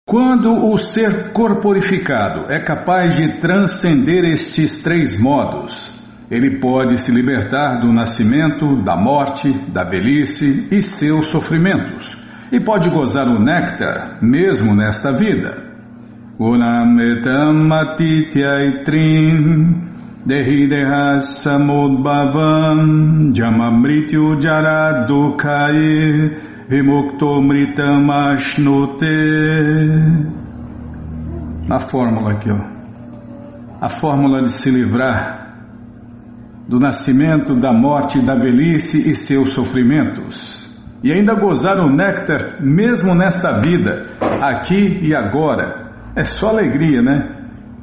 Quando o ser corporificado é capaz de transcender estes três modos, ele pode se libertar do nascimento, da morte, da velhice e seus sofrimentos, e pode gozar o néctar mesmo nesta vida. Gunametam atityaitrim dehideha samudbhavam jamamrityu jaradukhaye vimuktomritam ashnute. Na fórmula aqui, ó. A fórmula de se livrar do nascimento, da morte, da velhice e seus sofrimentos. E ainda gozar o néctar mesmo nesta vida, aqui e agora. É só alegria, né?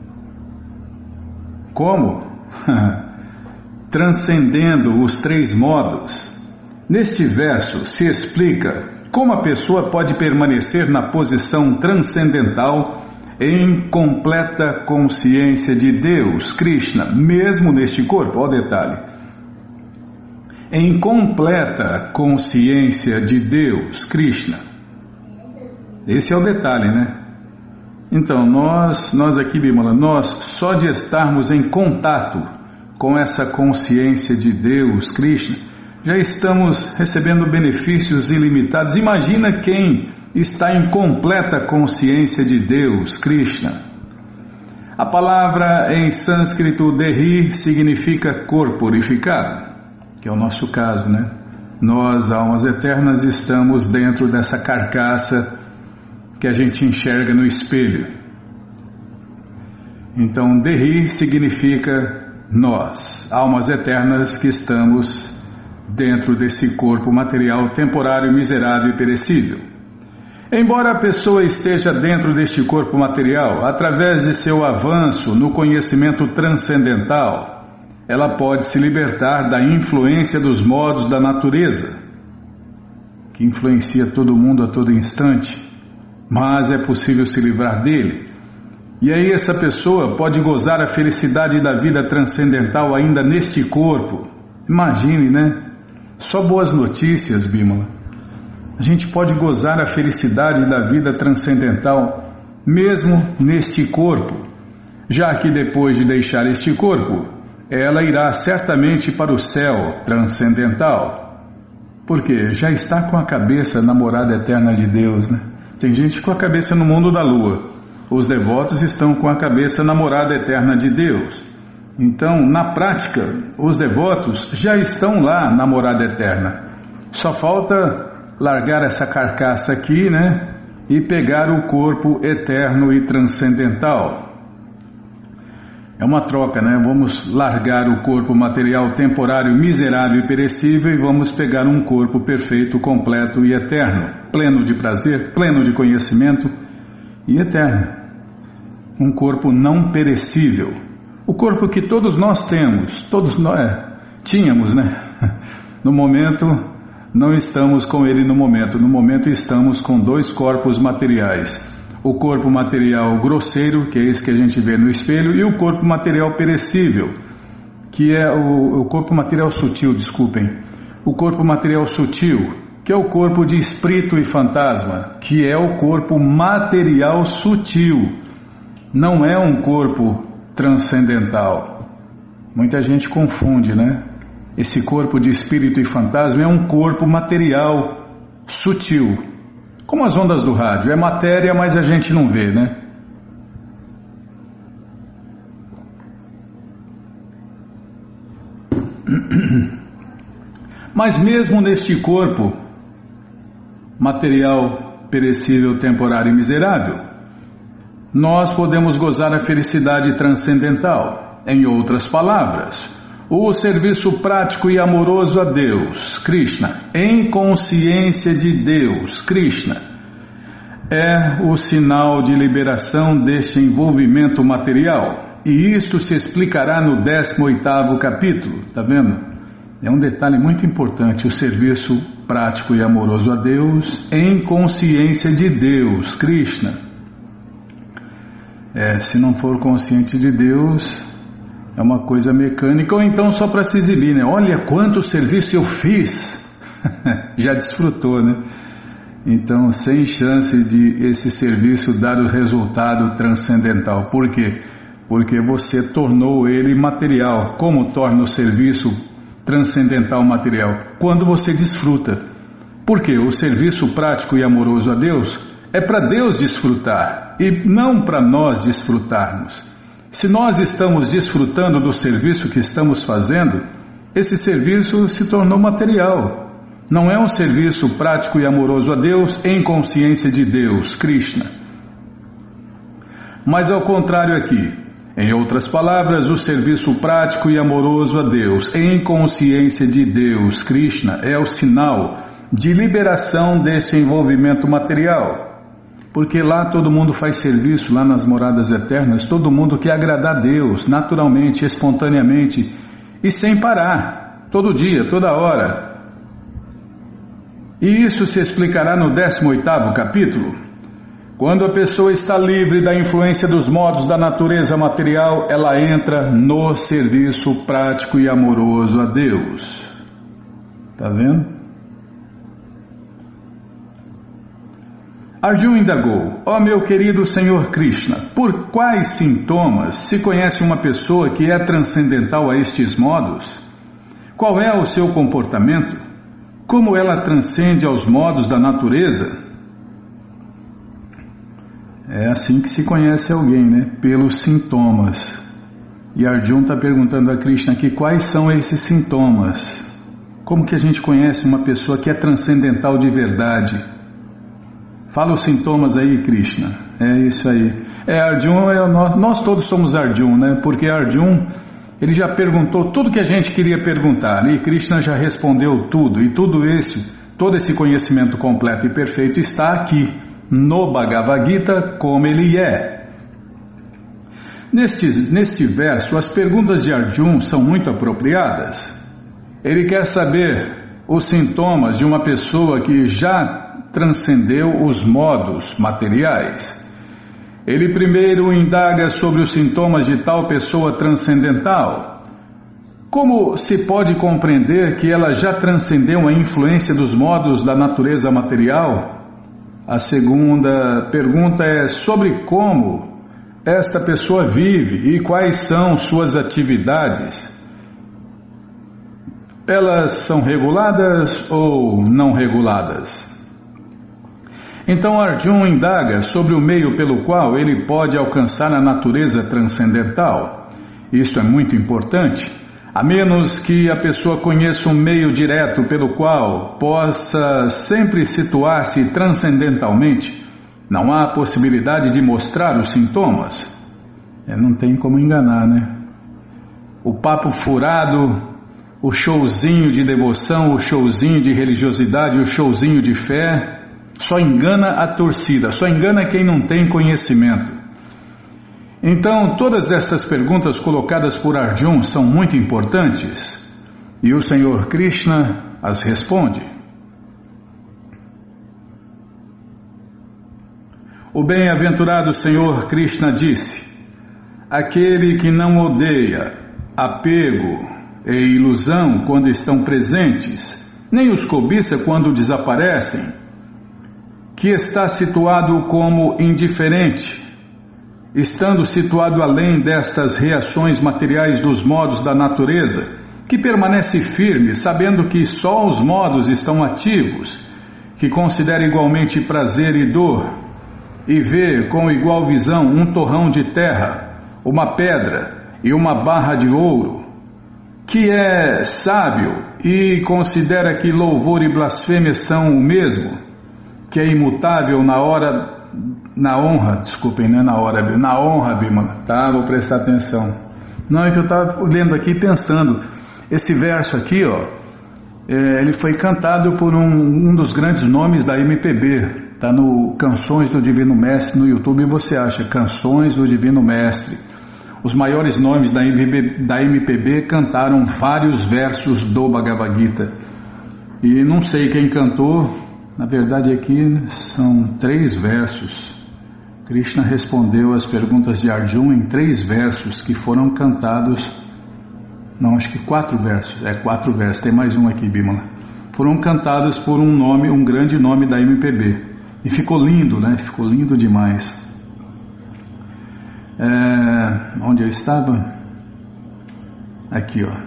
Como? Transcendendo os três modos. Neste verso se explica como a pessoa pode permanecer na posição transcendental em completa consciência de Deus, Krishna, mesmo neste corpo. Olha o detalhe. Em completa consciência de Deus, Krishna. Esse é o detalhe, né? Então, nós aqui, Bimala, nós só de estarmos em contato com essa consciência de Deus, Krishna, já estamos recebendo benefícios ilimitados. Imagina quem está em completa consciência de Deus, Krishna. A palavra em sânscrito Dehi significa corporificado, que é o nosso caso, né? Nós, almas eternas, estamos dentro dessa carcaça que a gente enxerga no espelho. Então, Dehi significa nós, almas eternas que estamos dentro desse corpo material temporário, miserável e perecível. Embora a pessoa esteja dentro deste corpo material, através de seu avanço no conhecimento transcendental, ela pode se libertar da influência dos modos da natureza, que influencia todo mundo a todo instante, mas é possível se livrar dele. E aí essa pessoa pode gozar a felicidade da vida transcendental ainda neste corpo. Imagine, né? Só boas notícias, Bimala. A gente pode gozar a felicidade da vida transcendental mesmo neste corpo, já que depois de deixar este corpo, ela irá certamente para o céu transcendental, porque já está com a cabeça na morada eterna de Deus, né? Tem gente com a cabeça no mundo da lua. Os devotos estão com a cabeça na morada eterna de Deus. Então, na prática, os devotos já estão lá na morada eterna. Só falta largar essa carcaça aqui, né? E pegar o corpo eterno e transcendental. É uma troca, né? Vamos largar o corpo material temporário, miserável e perecível e vamos pegar um corpo perfeito, completo e eterno, pleno de prazer, pleno de conhecimento e eterno. Um corpo não perecível. O corpo que todos nós temos, todos nós tínhamos, né? No momento, não estamos com ele no momento estamos com dois corpos materiais. O corpo material grosseiro, que é esse que a gente vê no espelho, e o corpo material perecível, que é o corpo material sutil, desculpem. O corpo material sutil, que é o corpo de espírito e fantasma, que é o corpo material sutil. Não é um corpo transcendental. Muita gente confunde, né? Esse corpo de espírito e fantasma é um corpo material sutil, como as ondas do rádio. É matéria, mas a gente não vê, né? Mas mesmo neste corpo material perecível, temporário e miserável, nós podemos gozar a felicidade transcendental. Em outras palavras, o serviço prático e amoroso a Deus, Krishna, em consciência de Deus, Krishna, é o sinal de liberação deste envolvimento material. E isto se explicará no 18º capítulo, tá vendo? É um detalhe muito importante, o serviço prático e amoroso a Deus, em consciência de Deus, Krishna. Se não for consciente de Deus, é uma coisa mecânica, ou então só para se exibir, né? Olha quanto serviço eu fiz! Já desfrutou, né? Então, sem chance de esse serviço dar o resultado transcendental. Por quê? Porque você tornou ele material. Como torna o serviço transcendental material? Quando você desfruta. Por quê? O serviço prático e amoroso a Deus é para Deus desfrutar e não para nós desfrutarmos. Se nós estamos desfrutando do serviço que estamos fazendo, esse serviço se tornou material. Não é um serviço prático e amoroso a Deus em consciência de Deus, Krishna. Mas ao contrário aqui, em outras palavras, o serviço prático e amoroso a Deus em consciência de Deus, Krishna, é o sinal de liberação desse envolvimento material. Porque lá todo mundo faz serviço, lá nas moradas eternas, todo mundo quer agradar a Deus, naturalmente, espontaneamente e sem parar, todo dia, toda hora. E isso se explicará no 18º capítulo. Quando a pessoa está livre da influência dos modos da natureza material, ela entra no serviço prático e amoroso a Deus. Está vendo? Arjuna indagou: ó meu querido Senhor Krishna, por quais sintomas se conhece uma pessoa que é transcendental a estes modos? Qual é o seu comportamento? Como ela transcende aos modos da natureza? É assim que se conhece alguém, né? Pelos sintomas. E Arjuna está perguntando a Krishna aqui quais são esses sintomas. Como que a gente conhece uma pessoa que é transcendental de verdade? Fala os sintomas aí, Krishna. É isso aí. Arjuna, nós todos somos Arjuna, né? Porque Arjuna, ele já perguntou tudo que a gente queria perguntar. E Krishna já respondeu tudo. E todo esse conhecimento completo e perfeito está aqui, no Bhagavad Gita, como ele é. Neste verso, as perguntas de Arjuna são muito apropriadas. Ele quer saber os sintomas de uma pessoa que já transcendeu os modos materiais. Ele primeiro indaga sobre os sintomas de tal pessoa transcendental. Como se pode compreender que ela já transcendeu a influência dos modos da natureza material? A segunda pergunta é sobre como esta pessoa vive e quais são suas atividades. Elas são reguladas ou não reguladas? Então Arjuna indaga sobre o meio pelo qual ele pode alcançar a natureza transcendental. Isto é muito importante, a menos que a pessoa conheça um meio direto pelo qual possa sempre situar-se transcendentalmente, não há possibilidade de mostrar os sintomas. Não tem como enganar, né? O papo furado, o showzinho de devoção, o showzinho de religiosidade, o showzinho de fé, só engana a torcida, só engana quem não tem conhecimento. Então, todas essas perguntas colocadas por Arjuna são muito importantes e o Senhor Krishna as responde. O bem-aventurado Senhor Krishna disse: aquele que não odeia apego e ilusão quando estão presentes, nem os cobiça quando desaparecem, que está situado como indiferente, estando situado além destas reações materiais dos modos da natureza, que permanece firme, sabendo que só os modos estão ativos, que considera igualmente prazer e dor, e vê com igual visão um torrão de terra, uma pedra e uma barra de ouro, que é sábio e considera que louvor e blasfêmia são o mesmo, que é imutável na honra, Bimala, tá? Vou prestar atenção. Não, é que eu estava lendo aqui pensando, esse verso aqui, ó, ele foi cantado por um dos grandes nomes da MPB, tá no Canções do Divino Mestre, no YouTube você acha, Canções do Divino Mestre. Os maiores nomes da MPB cantaram vários versos do Bhagavad Gita, e não sei quem cantou. Na verdade aqui são 3 versos. Krishna respondeu às perguntas de Arjuna em 3 versos que foram cantados. Não, acho que 4 versos. 4 versos, tem mais um aqui, Bimala. foram cantadas por um grande nome da MPB. E ficou lindo, né? Ficou lindo demais. Onde eu estava? Aqui, ó.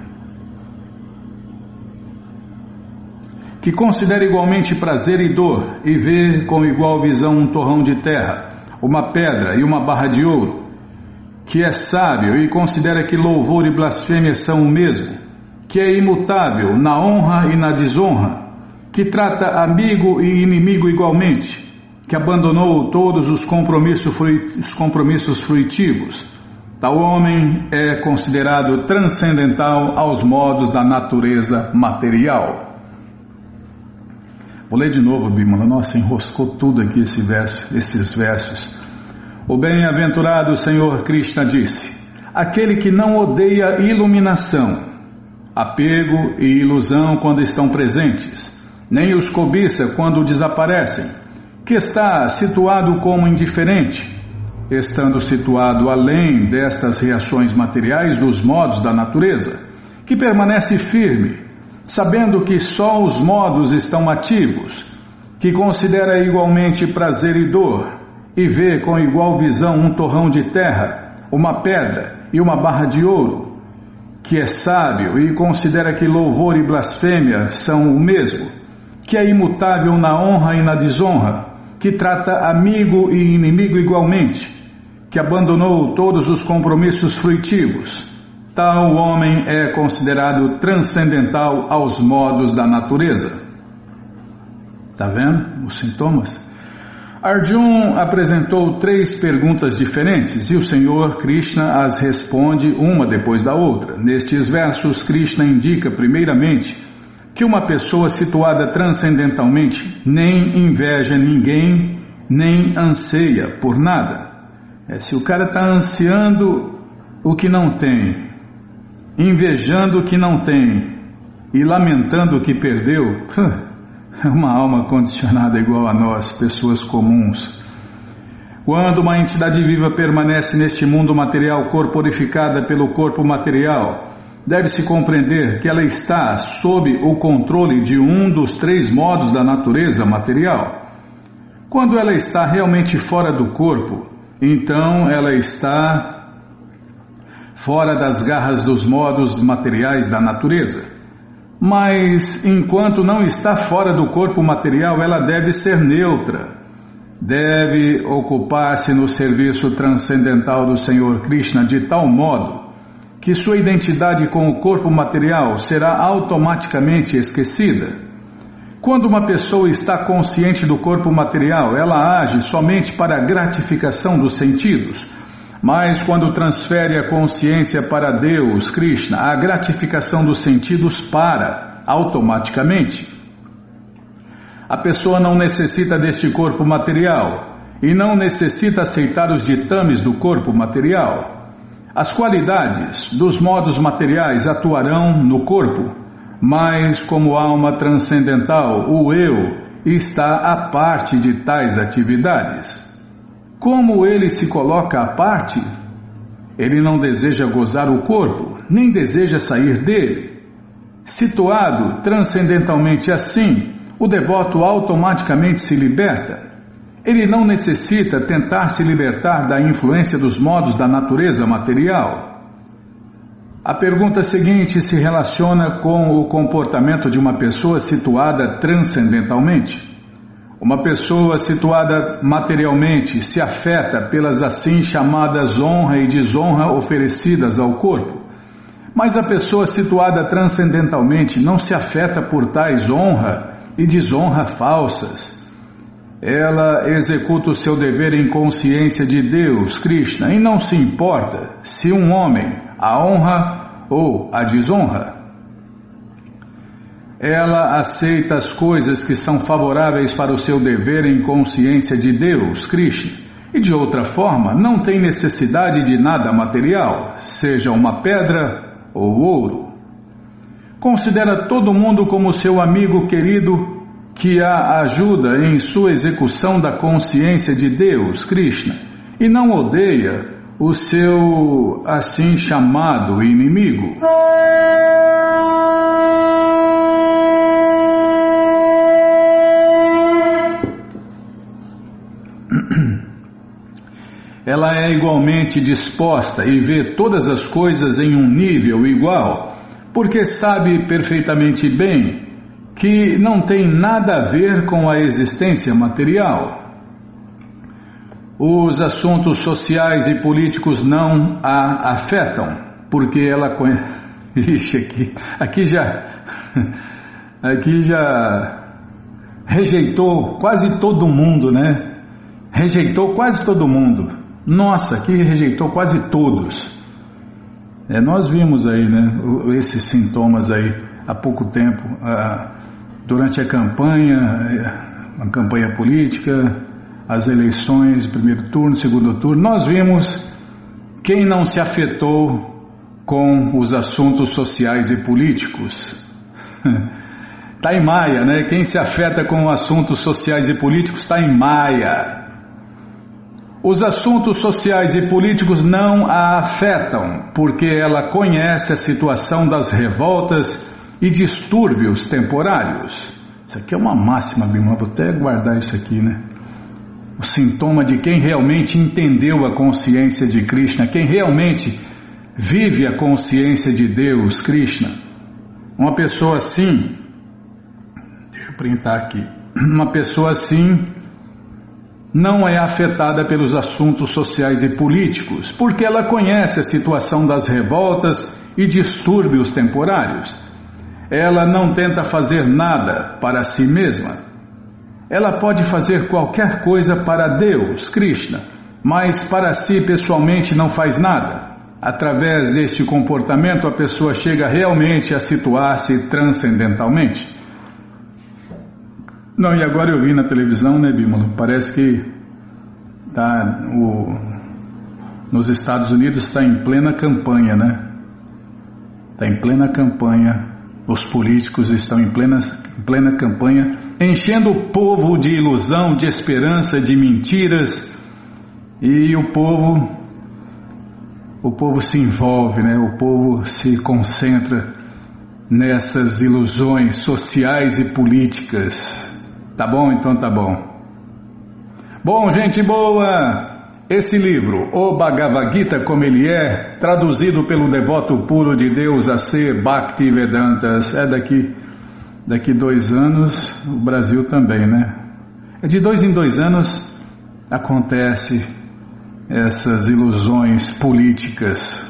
Que considera igualmente prazer e dor, e vê com igual visão um torrão de terra, uma pedra e uma barra de ouro, que é sábio e considera que louvor e blasfêmia são o mesmo, que é imutável na honra e na desonra, que trata amigo e inimigo igualmente, que abandonou todos os compromissos fruitivos. Tal homem é considerado transcendental aos modos da natureza material. Vou ler de novo, Bimala. Nossa, enroscou tudo aqui esses versos. O bem-aventurado Senhor Krishna disse: aquele que não odeia iluminação, apego e ilusão quando estão presentes, nem os cobiça quando desaparecem, que está situado como indiferente, estando situado além destas reações materiais dos modos da natureza, que permanece firme, sabendo que só os modos estão ativos, que considera igualmente prazer e dor, e vê com igual visão um torrão de terra, uma pedra e uma barra de ouro, que é sábio e considera que louvor e blasfêmia são o mesmo, que é imutável na honra e na desonra, que trata amigo e inimigo igualmente, que abandonou todos os compromissos fruitivos. Tal homem é considerado transcendental aos modos da natureza. Está vendo os sintomas? Arjuna apresentou 3 perguntas diferentes e o Senhor Krishna as responde uma depois da outra. Nestes versos, Krishna indica primeiramente que uma pessoa situada transcendentalmente nem inveja ninguém, nem anseia por nada. Se o cara está ansiando o que não tem, invejando o que não tem e lamentando o que perdeu, é uma alma condicionada igual a nós, pessoas comuns. Quando uma entidade viva permanece neste mundo material corporificada pelo corpo material, deve-se compreender que ela está sob o controle de um dos 3 modos da natureza material. Quando ela está realmente fora do corpo, então ela está fora das garras dos modos materiais da natureza. Mas, enquanto não está fora do corpo material, ela deve ser neutra. Deve ocupar-se no serviço transcendental do Senhor Krishna de tal modo que sua identidade com o corpo material será automaticamente esquecida. Quando uma pessoa está consciente do corpo material, ela age somente para a gratificação dos sentidos. Mas quando transfere a consciência para Deus, Krishna, a gratificação dos sentidos para automaticamente. A pessoa não necessita deste corpo material e não necessita aceitar os ditames do corpo material. As qualidades dos modos materiais atuarão no corpo, mas como alma transcendental, o eu está à parte de tais atividades. Como ele se coloca à parte, ele não deseja gozar o corpo, nem deseja sair dele. Situado transcendentalmente assim, o devoto automaticamente se liberta. Ele não necessita tentar se libertar da influência dos modos da natureza material. A pergunta seguinte se relaciona com o comportamento de uma pessoa situada transcendentalmente. Uma pessoa situada materialmente se afeta pelas assim chamadas honra e desonra oferecidas ao corpo. Mas a pessoa situada transcendentalmente não se afeta por tais honra e desonra falsas. Ela executa o seu dever em consciência de Deus, Krishna, e não se importa se um homem a honra ou a desonra. Ela aceita as coisas que são favoráveis para o seu dever em consciência de Deus, Krishna, e de outra forma não tem necessidade de nada material, seja uma pedra ou ouro. Considera todo mundo como seu amigo querido que a ajuda em sua execução da consciência de Deus, Krishna, e não odeia o seu assim chamado inimigo. ela é igualmente disposta e vê todas as coisas em um nível igual, porque sabe perfeitamente bem que não tem nada a ver com a existência material. Os assuntos sociais e políticos não a afetam, porque ela conhece... Ixi, aqui já rejeitou quase todo mundo, né? Rejeitou quase todo mundo. Nossa, aqui rejeitou quase todos. Nós vimos aí, né, esses sintomas aí há pouco tempo, durante a campanha política, as eleições, primeiro turno, segundo turno. Nós vimos quem não se afetou com os assuntos sociais e políticos. Está em maia, né? Quem se afeta com assuntos sociais e políticos está em maia. Os assuntos sociais e políticos não a afetam, porque ela conhece a situação das revoltas e distúrbios temporários. Isso aqui é uma máxima, Bimala, vou até guardar isso aqui, né? O sintoma de quem realmente entendeu a consciência de Krishna, quem realmente vive a consciência de Deus, Krishna. Uma pessoa assim, deixa eu printar aqui, uma pessoa assim não é afetada pelos assuntos sociais e políticos, porque ela conhece a situação das revoltas e distúrbios temporários. Ela não tenta fazer nada para si mesma. Ela pode fazer qualquer coisa para Deus, Krishna, mas para si pessoalmente não faz nada. Através deste comportamento, a pessoa chega realmente a situar-se transcendentalmente. Não, e agora eu vi na televisão, né, Bímola? Parece que nos Estados Unidos está em plena campanha, né? Está em plena campanha. Os políticos estão em plena campanha, enchendo o povo de ilusão, de esperança, de mentiras, e o povo se envolve, né? O povo se concentra nessas ilusões sociais e políticas. Tá bom? Então tá bom. Bom, gente boa, esse livro, O Bhagavad Gita Como Ele É, traduzido pelo devoto puro de Deus A.C. Bhaktivedanta, é daqui 2 anos, o Brasil também, né? De 2 em 2 anos acontece essas ilusões políticas.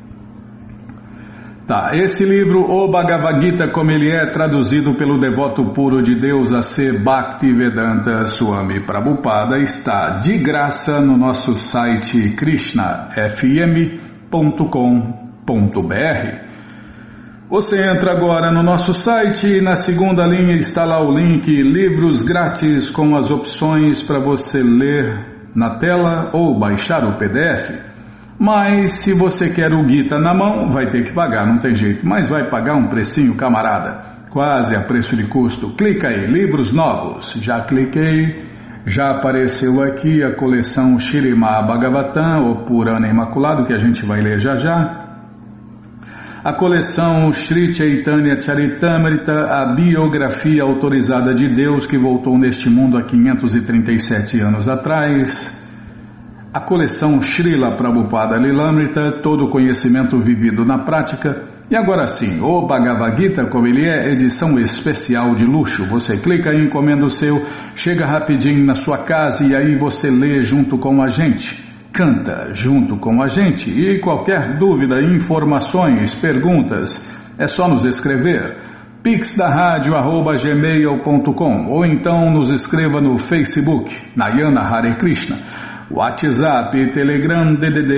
Tá, esse livro, O Bhagavad Gita Como Ele É, traduzido pelo devoto puro de Deus A.C. Bhaktivedanta Swami Prabhupada, está de graça no nosso site krishnafm.com.br. Você entra agora no nosso site e na segunda linha está lá o link Livros Grátis com as opções para você ler na tela ou baixar o PDF. Mas se você quer o Gita na mão, vai ter que pagar, não tem jeito. Mas vai pagar um precinho, camarada, quase a preço de custo. Clica aí, livros novos. Já cliquei, já apareceu aqui a coleção Śrīmad Bhagavatam, o Purana Imaculado, que a gente vai ler já já. A coleção Sri Chaitanya Charitamrita, a biografia autorizada de Deus que voltou neste mundo há 537 anos atrás. A coleção Srila Prabhupada Lilamrita, todo o conhecimento vivido na prática. E agora sim, o Bhagavad Gita Como Ele É, edição especial de luxo. Você clica e encomenda o seu, chega rapidinho na sua casa e aí você lê junto com a gente, canta junto com a gente. E qualquer dúvida, informações, perguntas, é só nos escrever. pixdarradio@gmail.com ou então nos escreva no Facebook, Nayana Hare Krishna. WhatsApp, Telegram, DDD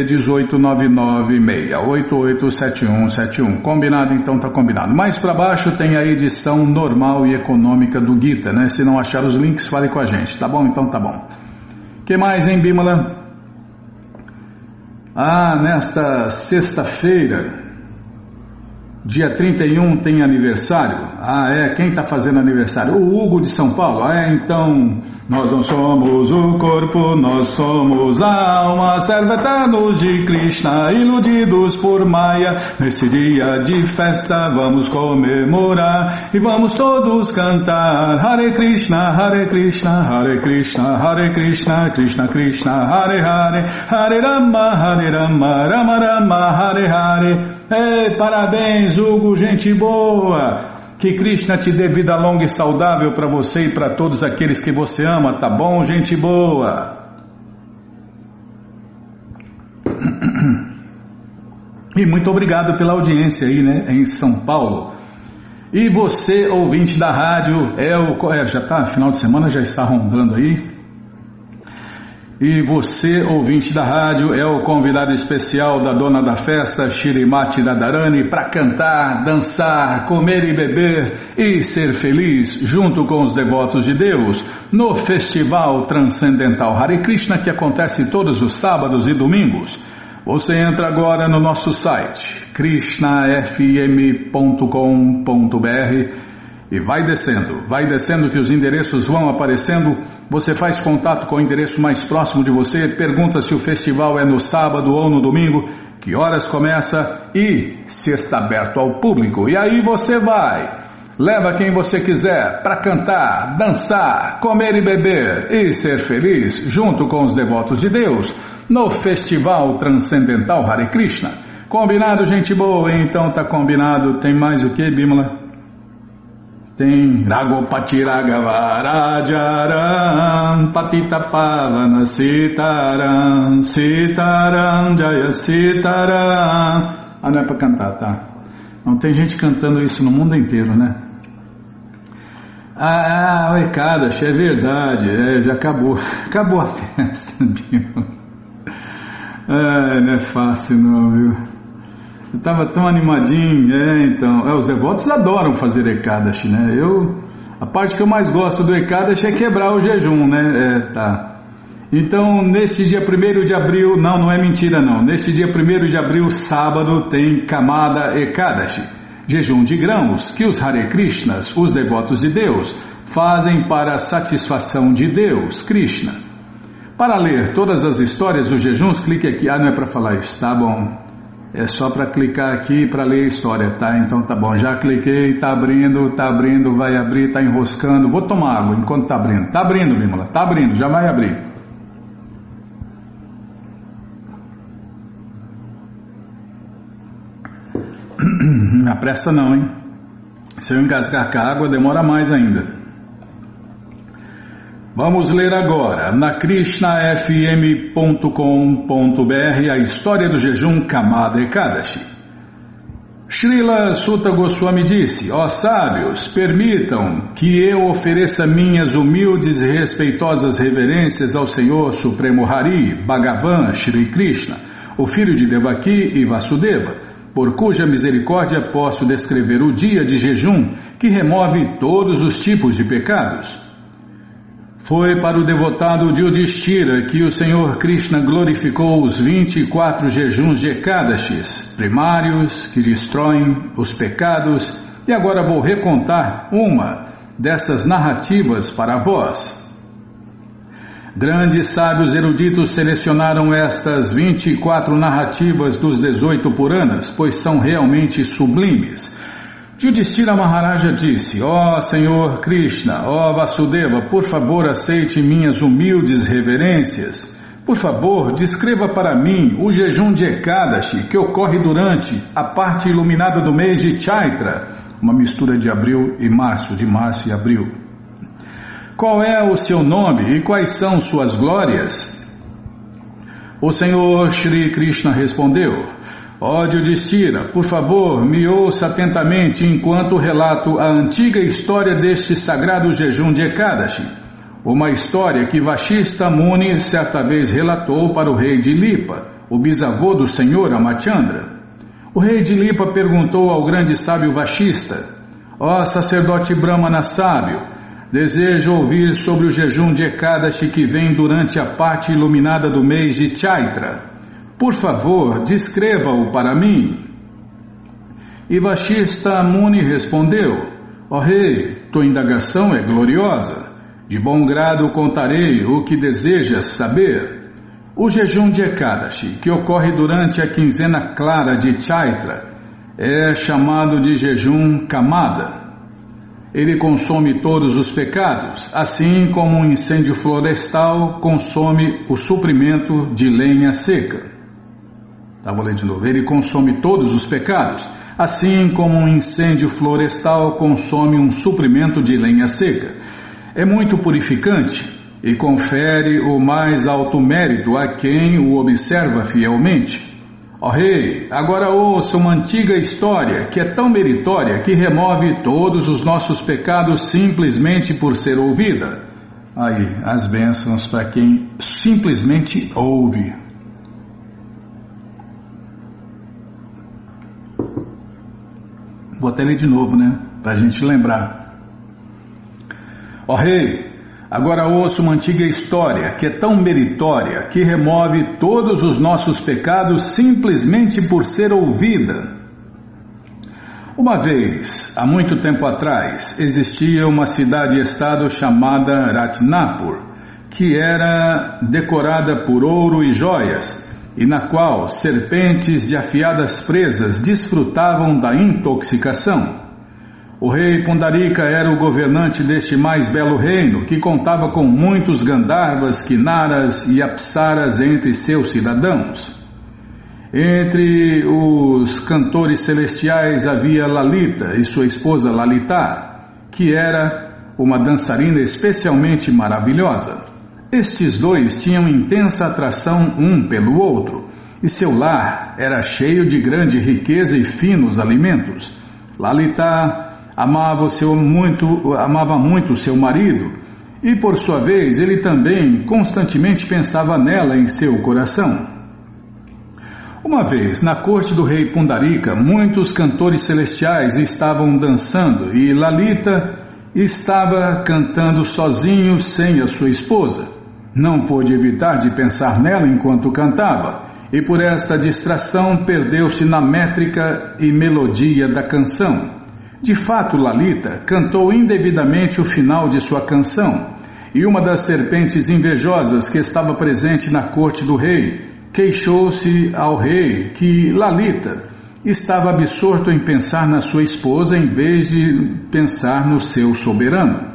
18996887171. Combinado? Então tá combinado. Mais para baixo tem a edição normal e econômica do Gita, né? Se não achar os links, fale com a gente. Tá bom? Então tá bom. Que mais, hein, Bímola? Nesta sexta-feira, Dia 31 tem aniversário. Ah, é? Quem está fazendo aniversário? O Hugo de São Paulo. Ah, é? Então, nós não somos o corpo, nós somos a alma, servetanos de Krishna, iludidos por Maya. Nesse dia de festa vamos comemorar e vamos todos cantar Hare Krishna, Hare Krishna, Hare Krishna, Hare Krishna, Krishna Krishna, Hare Hare, Hare Rama, Rama Rama, Hare Hare. Ei, parabéns, Hugo, gente boa! Que Krishna te dê vida longa e saudável para você e para todos aqueles que você ama, tá bom, gente boa? E muito obrigado pela audiência aí, né, em São Paulo. E você, ouvinte da rádio, já tá, final de semana já está rondando aí. E você, ouvinte da rádio, é o convidado especial da dona da festa, Shrimati Radharani, para cantar, dançar, comer e beber e ser feliz junto com os devotos de Deus no Festival Transcendental Hare Krishna, que acontece todos os sábados e domingos. Você entra agora no nosso site krishnafm.com.br e vai descendo que os endereços vão aparecendo. Você faz contato com o endereço mais próximo de você, pergunta se o festival é no sábado ou no domingo, que horas começa e se está aberto ao público. E aí você vai, leva quem você quiser para cantar, dançar, comer e beber e ser feliz junto com os devotos de Deus no Festival Transcendental Hare Krishna. Combinado, gente boa? Então tá combinado. Tem mais o que, Bimala? Tem Ragopati Raghavarajaram Patita Pavana Sitaram Sitaram Jaya Sitaram. Ah, não é para cantar, tá? Não, tem gente cantando isso no mundo inteiro, né? O Ekadashi, é verdade, já acabou a festa, viu? Não é fácil não, viu? Eu estava tão animadinho, então. Os devotos adoram fazer Ekadashi, né? A parte que eu mais gosto do Ekadashi é quebrar o jejum, né? Tá. Então, neste dia 1º de abril, não é mentira não, neste dia 1º de abril, sábado, tem Kamada Ekadashi, jejum de grãos, que os Hare Krishnas, os devotos de Deus, fazem para a satisfação de Deus, Krishna. Para ler todas as histórias dos jejuns, clique aqui. Não é para falar isso, tá bom. É só para clicar aqui para ler a história, tá? Então tá bom, já cliquei, tá abrindo, vai abrir, tá enroscando. Vou tomar água enquanto tá abrindo. Tá abrindo, Bimala, tá abrindo, já vai abrir. Não apressa não, hein? Se eu engasgar com a água, demora mais ainda. Vamos ler agora, na krishnafm.com.br, a história do jejum Kamada Ekadashi. Srila Sutta Goswami disse: ó sábios, permitam que eu ofereça minhas humildes e respeitosas reverências ao Senhor Supremo Hari, Bhagavan Shri Krishna, o filho de Devaki e Vasudeva, por cuja misericórdia posso descrever o dia de jejum que remove todos os tipos de pecados. Foi para o devotado de Yudhishthira que o Senhor Krishna glorificou os 24 jejuns de Ekadashis, primários, que destroem os pecados, e agora vou recontar uma dessas narrativas para vós. Grandes sábios eruditos selecionaram estas 24 narrativas dos 18 Puranas, pois são realmente sublimes. Yudhishthira Maharaja disse: ó Senhor Krishna, ó Vasudeva, por favor aceite minhas humildes reverências. Por favor, descreva para mim o jejum de Ekadashi que ocorre durante a parte iluminada do mês de Chaitra, uma mistura de abril e março, de março e abril. Qual é o seu nome e quais são suas glórias? O Senhor Shri Krishna respondeu: ó Yudhishthira, por favor, me ouça atentamente enquanto relato a antiga história deste sagrado jejum de Ekadashi. Uma história que Vashista Muni certa vez relatou para o rei de Lipa, o bisavô do senhor Amachandra. O rei de Lipa perguntou ao grande sábio Vashista: ó sacerdote Brahmana sábio, desejo ouvir sobre o jejum de Ekadashi que vem durante a parte iluminada do mês de Chaitra. Por favor, descreva-o para mim. E Vashista Muni respondeu: ó rei, tua indagação é gloriosa. De bom grado contarei o que desejas saber. O jejum de Ekadashi, que ocorre durante a quinzena clara de Chaitra, é chamado de jejum Kamada. Ele consome todos os pecados, assim como um incêndio florestal consome o suprimento de lenha seca. Vou ler de novo. Ele consome todos os pecados, assim como um incêndio florestal consome um suprimento de lenha seca. É muito purificante e confere o mais alto mérito a quem o observa fielmente. Ó rei, agora ouça uma antiga história que é tão meritória que remove todos os nossos pecados simplesmente por ser ouvida. Aí, as bênçãos para quem simplesmente ouve. Vou até ler de novo, né? Para a gente lembrar. Ó rei, agora ouça uma antiga história que é tão meritória que remove todos os nossos pecados simplesmente por ser ouvida. Uma vez, há muito tempo atrás, existia uma cidade-estado chamada Ratnapur, que era decorada por ouro e joias, e na qual serpentes de afiadas presas desfrutavam da intoxicação. O rei Pundarika era o governante deste mais belo reino, que contava com muitos Gandharvas, Kinnaras e Apsaras entre seus cidadãos. Entre os cantores celestiais havia Lalita e sua esposa Lalita, que era uma dançarina especialmente maravilhosa. Estes dois tinham intensa atração um pelo outro, e seu lar era cheio de grande riqueza e finos alimentos. Lalita amava muito seu marido, e por sua vez ele também constantemente pensava nela em seu coração. Uma vez, na corte do rei Pundarika, muitos cantores celestiais estavam dançando e Lalita estava cantando sozinho sem a sua esposa. Não pôde evitar de pensar nela enquanto cantava, e por essa distração perdeu-se na métrica e melodia da canção. De fato, Lalita cantou indevidamente o final de sua canção, e uma das serpentes invejosas que estava presente na corte do rei queixou-se ao rei que Lalita estava absorto em pensar na sua esposa em vez de pensar no seu soberano.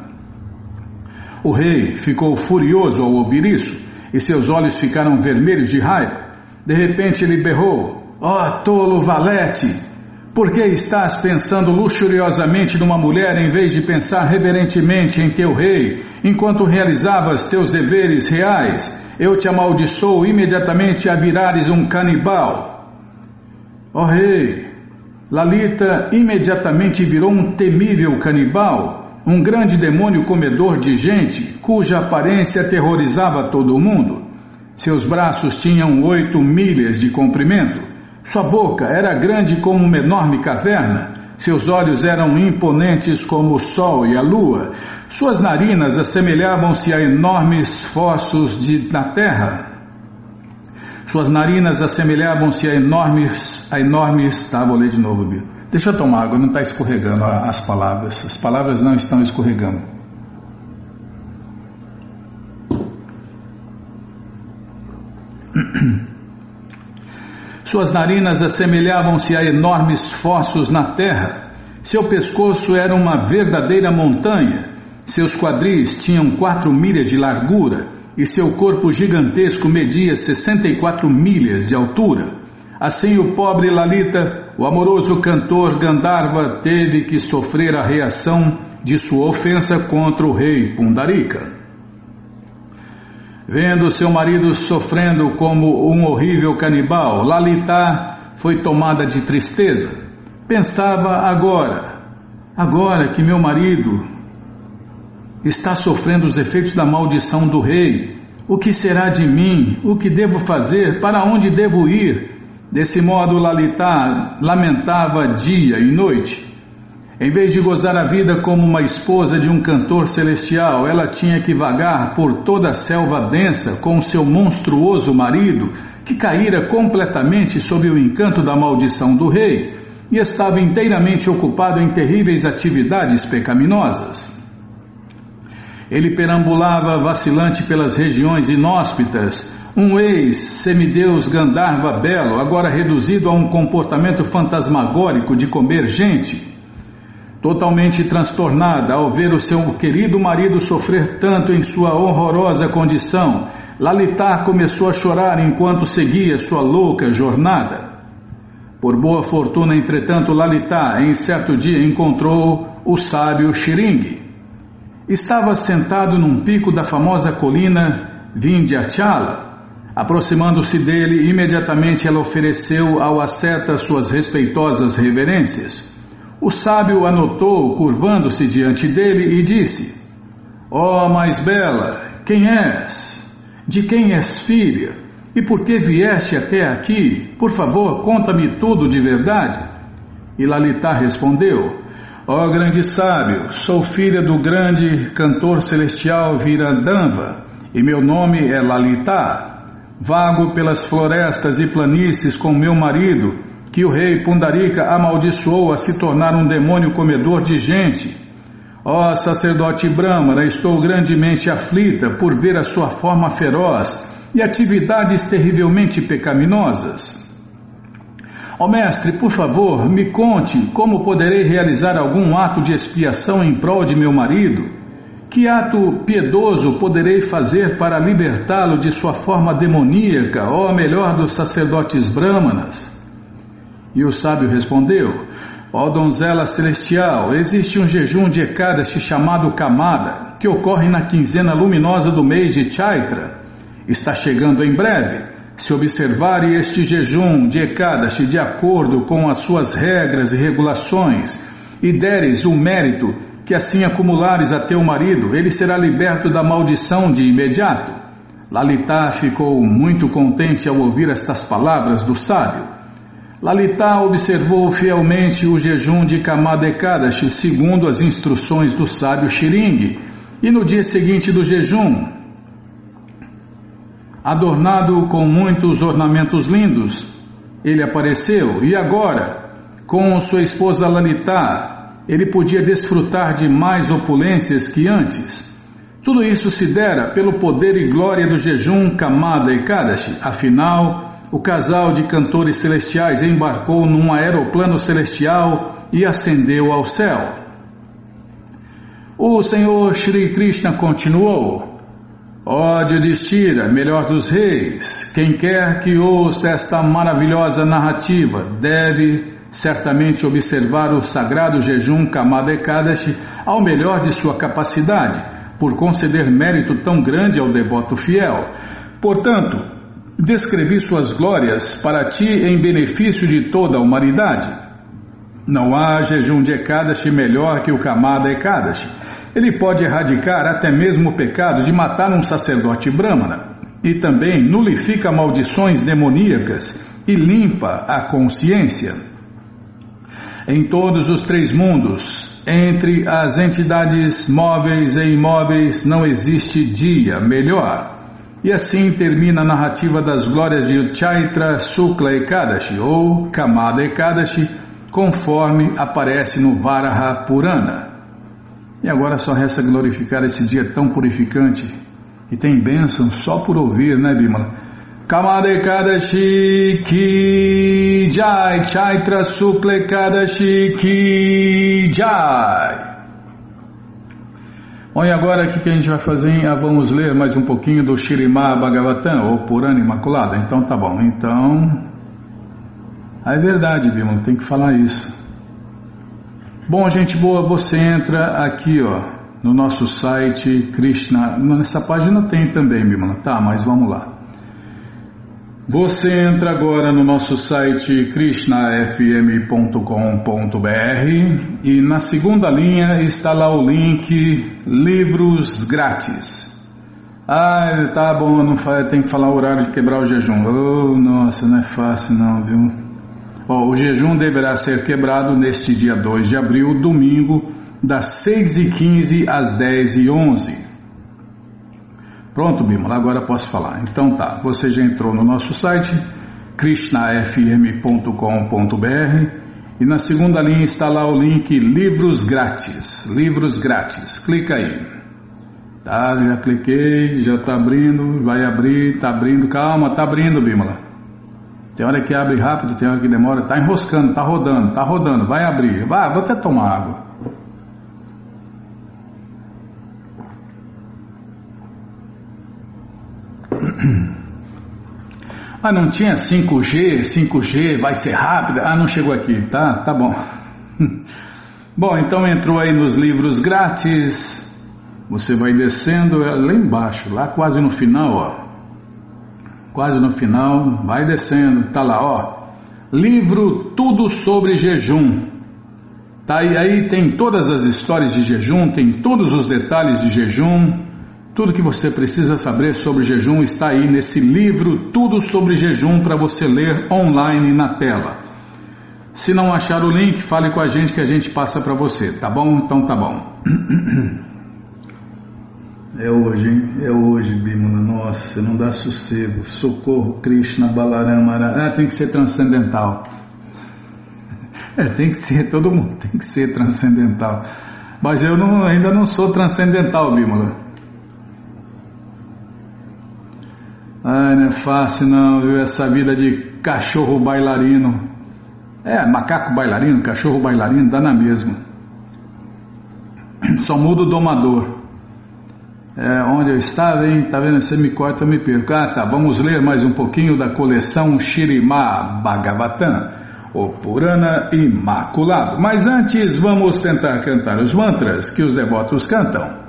O rei ficou furioso ao ouvir isso, e seus olhos ficaram vermelhos de raiva. De repente ele berrou: ó tolo valete! Por que estás pensando luxuriosamente numa mulher em vez de pensar reverentemente em teu rei, enquanto realizavas teus deveres reais? Eu te amaldiçoo imediatamente a virares um canibal. Ó rei, Lalita imediatamente virou um temível canibal, um grande demônio comedor de gente, cuja aparência aterrorizava todo o mundo. Seus braços tinham 8 milhas de comprimento, sua boca era grande como uma enorme caverna, seus olhos eram imponentes como o sol e a lua, suas narinas assemelhavam-se a enormes fossos na terra. Suas narinas assemelhavam-se a enormes... Vou ler de novo, Bia. Deixa eu tomar água, não está escorregando as palavras não estão escorregando. Suas narinas assemelhavam-se a enormes fossos na terra, seu pescoço era uma verdadeira montanha, seus quadris tinham 4 milhas de largura e seu corpo gigantesco media 64 milhas de altura. Assim o pobre Lalita, o amoroso cantor Gandharva, teve que sofrer a reação de sua ofensa contra o rei Pundarika. Vendo seu marido sofrendo como um horrível canibal, Lalita foi tomada de tristeza. Pensava agora que meu marido está sofrendo os efeitos da maldição do rei, o que será de mim? O que devo fazer? Para onde devo ir? Desse modo, Lalita lamentava dia e noite. Em vez de gozar a vida como uma esposa de um cantor celestial, ela tinha que vagar por toda a selva densa com seu monstruoso marido, que caíra completamente sob o encanto da maldição do rei, e estava inteiramente ocupado em terríveis atividades pecaminosas. Ele perambulava vacilante pelas regiões inóspitas, um ex-semideus Gandharva belo, agora reduzido a um comportamento fantasmagórico de comer gente. Totalmente transtornada ao ver o seu querido marido sofrer tanto em sua horrorosa condição, Lalita começou a chorar enquanto seguia sua louca jornada. Por boa fortuna, entretanto, Lalita, em certo dia, encontrou o sábio Shiringi. Estava sentado num pico da famosa colina Vindhyachala. Aproximando-se dele, imediatamente ela ofereceu ao asceta suas respeitosas reverências. O sábio a notou, curvando-se diante dele, e disse: Ó mais bela, quem és? De quem és filha? E por que vieste até aqui? Por favor, conta-me tudo de verdade. E Lalita respondeu: Ó grande sábio, sou filha do grande cantor celestial Viradhanva, e meu nome é Lalita. Vago pelas florestas e planícies com meu marido, que o rei Pundarika amaldiçoou a se tornar um demônio comedor de gente. Ó sacerdote Brahmana, estou grandemente aflita por ver a sua forma feroz e atividades terrivelmente pecaminosas. Ó mestre, por favor, me conte como poderei realizar algum ato de expiação em prol de meu marido. Que ato piedoso poderei fazer para libertá-lo de sua forma demoníaca, ó melhor dos sacerdotes brahmanas? E o sábio respondeu: Ó donzela celestial, existe um jejum de Ekadashi chamado Kamada, que ocorre na quinzena luminosa do mês de Chaitra. Está chegando em breve. Se observar este jejum de Ekadashi de acordo com as suas regras e regulações, e deres o mérito que assim acumulares a teu marido, ele será liberto da maldição de imediato. Lalita ficou muito contente ao ouvir estas palavras do sábio. Lalita observou fielmente o jejum de Kamada Ekadashi segundo as instruções do sábio Shiringi, e no dia seguinte do jejum, adornado com muitos ornamentos lindos, ele apareceu, e agora, com sua esposa Lalita, ele podia desfrutar de mais opulências que antes. Tudo isso se dera pelo poder e glória do jejum Kamada Ekadashi. Afinal, o casal de cantores celestiais embarcou num aeroplano celestial e ascendeu ao céu. O Senhor Shri Krishna continuou: Ó Yudhishthira, melhor dos reis, quem quer que ouça esta maravilhosa narrativa deve certamente observar o sagrado jejum Kamada Ekadashi ao melhor de sua capacidade, por conceder mérito tão grande ao devoto fiel. Portanto, descrevi suas glórias para ti em benefício de toda a humanidade. Não há jejum de Ekadashi melhor que o Kamada Ekadashi. Ele pode erradicar até mesmo o pecado de matar um sacerdote brahmana, e também nulifica maldições demoníacas e limpa a consciência. Em todos os três mundos, entre as entidades móveis e imóveis, não existe dia melhor. E assim termina a narrativa das glórias de Chaitra Shukla Ekadashi, ou Kamada Ekadashi, conforme aparece no Varaha Purana. E agora só resta glorificar esse dia tão purificante, e tem bênção só por ouvir, né, Bimala? Kamada Ekadashi Ki Jai, Chaitra Shukla Ekadashi Ki Jai. Bom, e agora o que a gente vai fazer? Vamos ler mais um pouquinho do Śrīmad Bhagavatam, ou Purana Imaculada. Então tá bom, então... é verdade, Bimala, tem que falar isso. Bom, gente boa, você entra aqui, ó, no nosso site Krishna... nessa página tem também, Bimala, tá, mas vamos lá. Você entra agora no nosso site krishnafm.com.br e na segunda linha está lá o link Livros Grátis. Ah, tá bom, não tem que falar o horário de quebrar o jejum. Oh, nossa, não é fácil não, viu? Oh, o jejum deverá ser quebrado neste dia 2 de abril, domingo, das 6h15 às 10h11. Pronto, Bimala, agora posso falar. Então tá, você já entrou no nosso site krishnafm.com.br E na segunda linha está lá o link Livros Grátis. Livros Grátis. Clica aí. Tá, já cliquei, já está abrindo, vai abrir, está abrindo. Calma, está abrindo, Bímola. Tem hora que abre rápido, tem hora que demora. Está enroscando, está rodando, vai abrir. Vai, vou até tomar água. Ah, não tinha 5G, vai ser rápido. Ah, não chegou aqui, tá bom. Bom, então entrou aí nos livros grátis. Você vai descendo lá embaixo, lá quase no final, ó. Quase no final, vai descendo, tá lá, ó. Livro Tudo sobre Jejum. Tá aí tem todas as histórias de jejum, tem todos os detalhes de jejum. Tudo que você precisa saber sobre jejum está aí nesse livro Tudo sobre Jejum para você ler online na tela. Se não achar o link, fale com a gente que a gente passa para você, tá bom? Então tá bom. É hoje, hein? É hoje, Bímola. Nossa, não dá sossego. Socorro, Krishna, Balarama. Ah, tem que ser transcendental. Tem que ser, todo mundo tem que ser transcendental. Mas eu ainda não sou transcendental, Bímola. Ai, não é fácil não, viu? Essa vida de cachorro bailarino. Macaco bailarino, cachorro bailarino, dá na mesma. Só muda o domador. Onde eu estava, hein? Tá vendo? Você me corta, eu me perco. Tá, vamos ler mais um pouquinho da coleção Śrīmad Bhagavatam, o Purana Imaculado. Mas antes, vamos tentar cantar os mantras que os devotos cantam.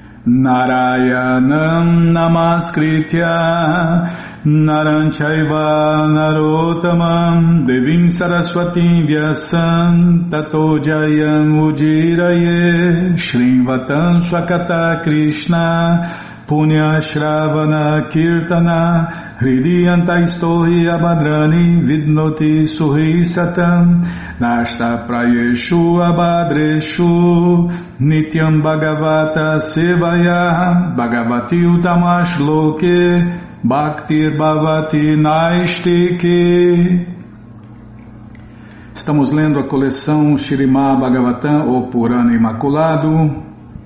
Narayanam Namaskritya Naram Chaiva Narottamam Devim Saraswatim Vyasam Tato Jayam Ujiraye Shrimvatam Swakata Krishna Punya Shravana Kirtana Hridiyanta Istohi Abhadrani Vidnoti Suhi Satam Nashta Prayeshu Abhadreshu Nityam Bhagavata Sevaya Bhagavati Utamash Loke Bhaktir Bhavati Naistike. Estamos lendo a coleção Śrīmad Bhagavatam, o Purana Imaculado,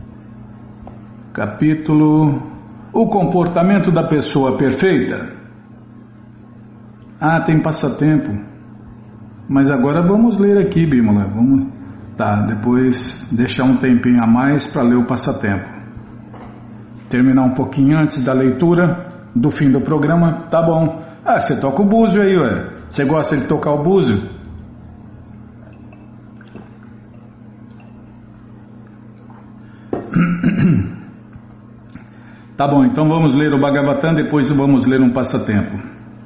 capítulo O Comportamento da Pessoa Perfeita. Tem passatempo. Mas agora vamos ler aqui, Bímola. Depois deixar um tempinho a mais para ler o passatempo. Terminar um pouquinho antes da leitura do fim do programa, tá bom. Você toca o búzio aí, ué. Você gosta de tocar o búzio? Tá bom, então vamos ler o Bhagavatam, depois vamos ler um passatempo.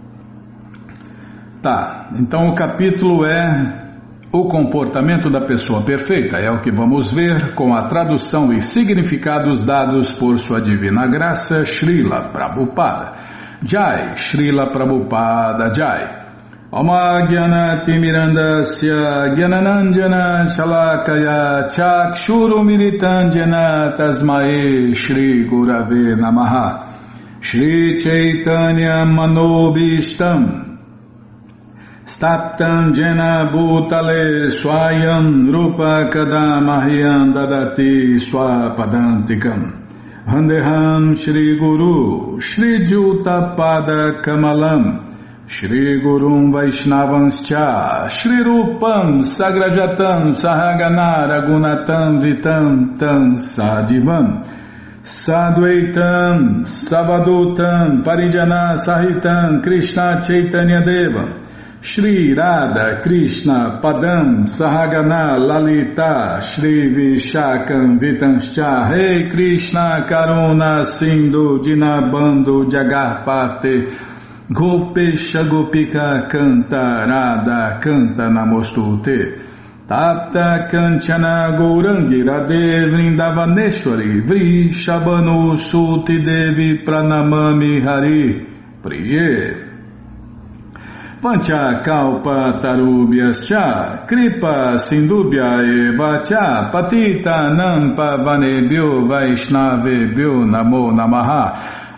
Tá, então o capítulo é O Comportamento da Pessoa Perfeita. É o que vamos ver com a tradução e significados dados por Sua Divina Graça, Srila Prabhupada. Jai, Srila Prabhupada Jai. Oma Gyanati Mirandasya Gyananandjana Shalakaya Chakshuru Militandjana Tasmae Shri Gurave Namaha. Shri Chaitanya Manobishtam Staptam Jena Bhutale Swayam Rupa Kadamahyam Dadati Swapadantikam Vandeham Shri Guru Shri Juta Pada Kamalam Shri Gurum Vaishnavanscha Shri Rupam Sagrajatam Sahagana Ragunatam Vitam Tam Sadivam Sadvaitam Savadutam Parijana Sahitam Krishna Chaitanya Devam Shri Radha Krishna Padam Sahagana Lalita Shri Vishakam Vitanscha Rei Krishna Karuna Sindhu Dinabando Jagarpate Gopesha Gopika Canta Radha Canta Namostute Tapta Kanchana Gourangi Radhe Vrindavaneshwari Vrishabhanu Suti Devi Pranamami Hari Priye Pancha Kalpa Tarubhyascha Kripa Sindubhya Eva Cha Patita Nampa Vanebhyo Vaishnavebhyo Namo Namaha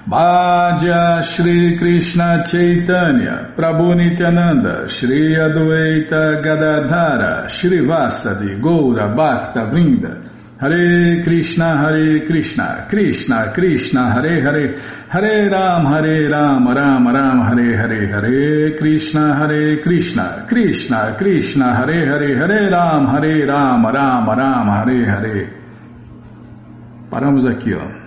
Bhaja Shri Krishna Chaitanya Prabhu Nityananda Shri Adwaita Gadadhara Shri Vasadi Goura Bhakta Vrinda Hare Krishna Krishna Krishna Hare Hare Hare Ram Ram Ram Hare Hare Hare Krishna Krishna Krishna Hare Hare Hare Ram Ram Hare Hare. Paramos aqui, ó.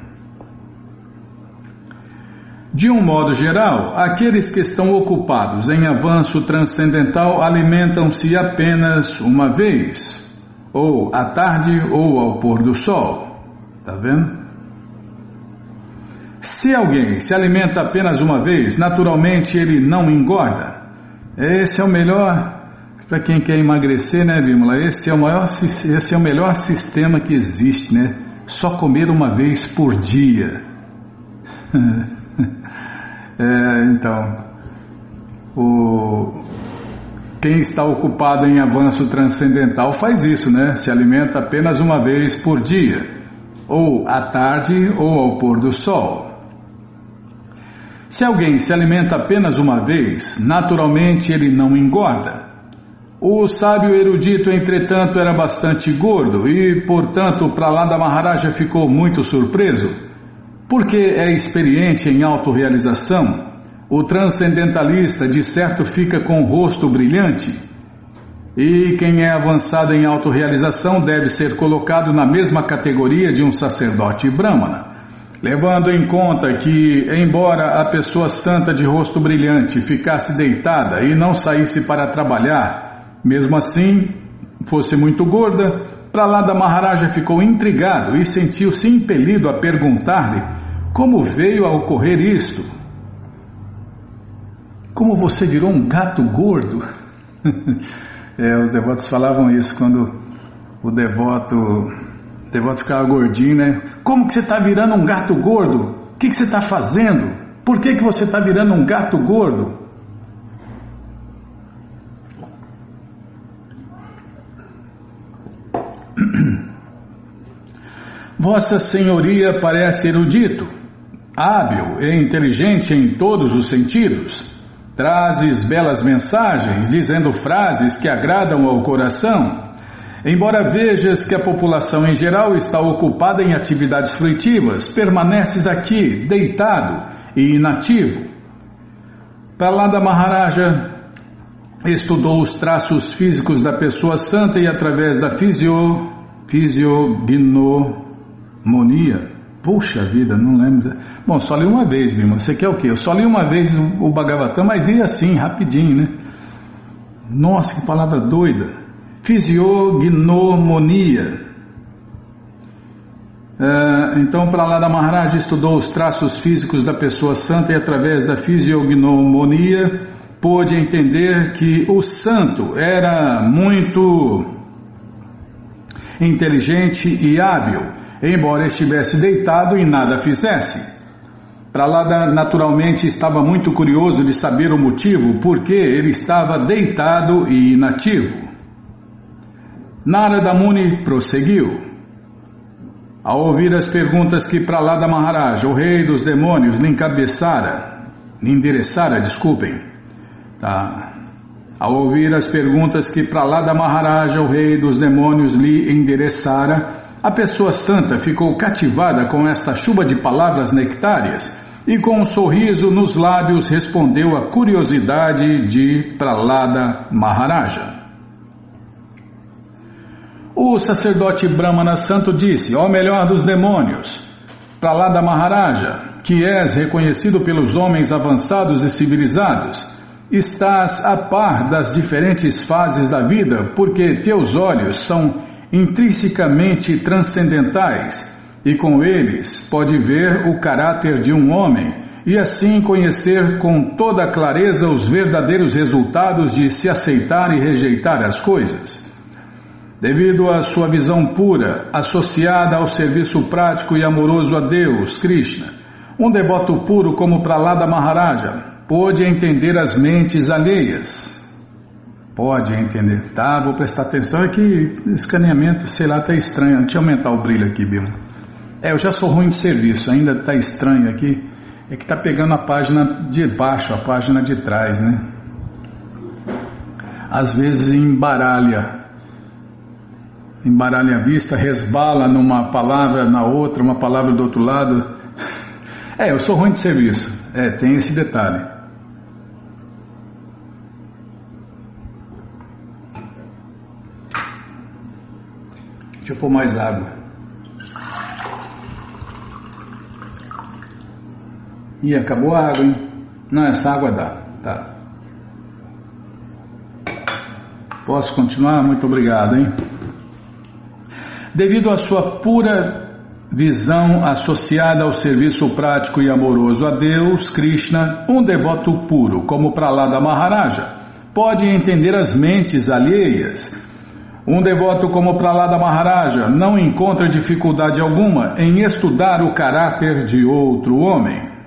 De um modo geral, aqueles que estão ocupados em avanço transcendental alimentam-se apenas uma vez, ou à tarde ou ao pôr do sol. Está vendo? Se alguém se alimenta apenas uma vez, naturalmente ele não engorda. Esse é o melhor, para quem quer emagrecer, né, Bímola? Esse é o melhor sistema que existe, né? Só comer uma vez por dia. Então, quem está ocupado em avanço transcendental faz isso, né? Se alimenta apenas uma vez por dia, ou à tarde ou ao pôr do sol. Se alguém se alimenta apenas uma vez, naturalmente ele não engorda. O sábio erudito, entretanto, era bastante gordo e, portanto, Prahlada Maharaja ficou muito surpreso. Porque é experiente em autorrealização, o transcendentalista de certo fica com o rosto brilhante. E quem é avançado em autorrealização deve ser colocado na mesma categoria de um sacerdote brahmana, levando em conta que, embora a pessoa santa de rosto brilhante ficasse deitada e não saísse para trabalhar, mesmo assim fosse muito gorda, Prahlada Maharaja ficou intrigado e sentiu-se impelido a perguntar-lhe como veio a ocorrer isto. Como você virou um gato gordo? Os devotos falavam isso quando o devoto ficava gordinho, né? Como que você está virando um gato gordo? O que você está fazendo? Por que você está virando um gato gordo? Vossa Senhoria parece erudito, hábil e inteligente em todos os sentidos. Trazes belas mensagens, dizendo frases que agradam ao coração. Embora vejas que a população em geral está ocupada em atividades fruitivas, permaneces aqui, deitado e inativo. Prahlada Maharaja estudou os traços físicos da pessoa santa e através da fisiognomonia. Puxa vida, não lembro. Bom, só li uma vez, Bima. Você quer o quê? Eu só li uma vez o Bhagavatam, mas li assim, rapidinho, né? Nossa, que palavra doida. Fisiognomonia. Então, Prahlada Maharaja estudou os traços físicos da pessoa santa e através da fisiognomonia pôde entender que o santo era muito inteligente e hábil, embora estivesse deitado e nada fizesse. Prahlada naturalmente estava muito curioso de saber o motivo por que ele estava deitado e inativo. Narada Muni prosseguiu. Ao ouvir as perguntas que Prahlada Maharaja, o rei dos demônios, lhe endereçara, Ao ouvir as perguntas que Prahlada Maharaja, o rei dos demônios, lhe endereçara, a pessoa santa ficou cativada com esta chuva de palavras nectárias e com um sorriso nos lábios respondeu à curiosidade de Prahlada Maharaja. O sacerdote Brahmana santo disse: ó melhor dos demônios, Prahlada Maharaja, que és reconhecido pelos homens avançados e civilizados, estás a par das diferentes fases da vida porque teus olhos são intrinsecamente transcendentais e com eles pode ver o caráter de um homem e assim conhecer com toda clareza os verdadeiros resultados de se aceitar e rejeitar as coisas. Devido à sua visão pura, associada ao serviço prático e amoroso a Deus, Krishna, um devoto puro como Prahlada Maharaja pôde entender as mentes alheias. Pode entender. Tá, vou prestar atenção. É que escaneamento, sei lá, tá estranho. Deixa eu aumentar o brilho aqui, Bima. Eu já sou ruim de serviço, ainda tá estranho aqui. É que está pegando a página de baixo, a página de trás, né? Às vezes embaralha a vista, resbala numa palavra, na outra, uma palavra do outro lado. Eu sou ruim de serviço. Tem esse detalhe. Deixa eu pôr mais água. Ih, acabou a água, hein? Não, essa água dá. Tá. Posso continuar? Muito obrigado, hein? Devido à sua pura visão associada ao serviço prático e amoroso a Deus, Krishna, um devoto puro, como Prahlada Maharaja, pode entender as mentes alheias. Um devoto como Prahlada Maharaja não encontra dificuldade alguma em estudar o caráter de outro homem.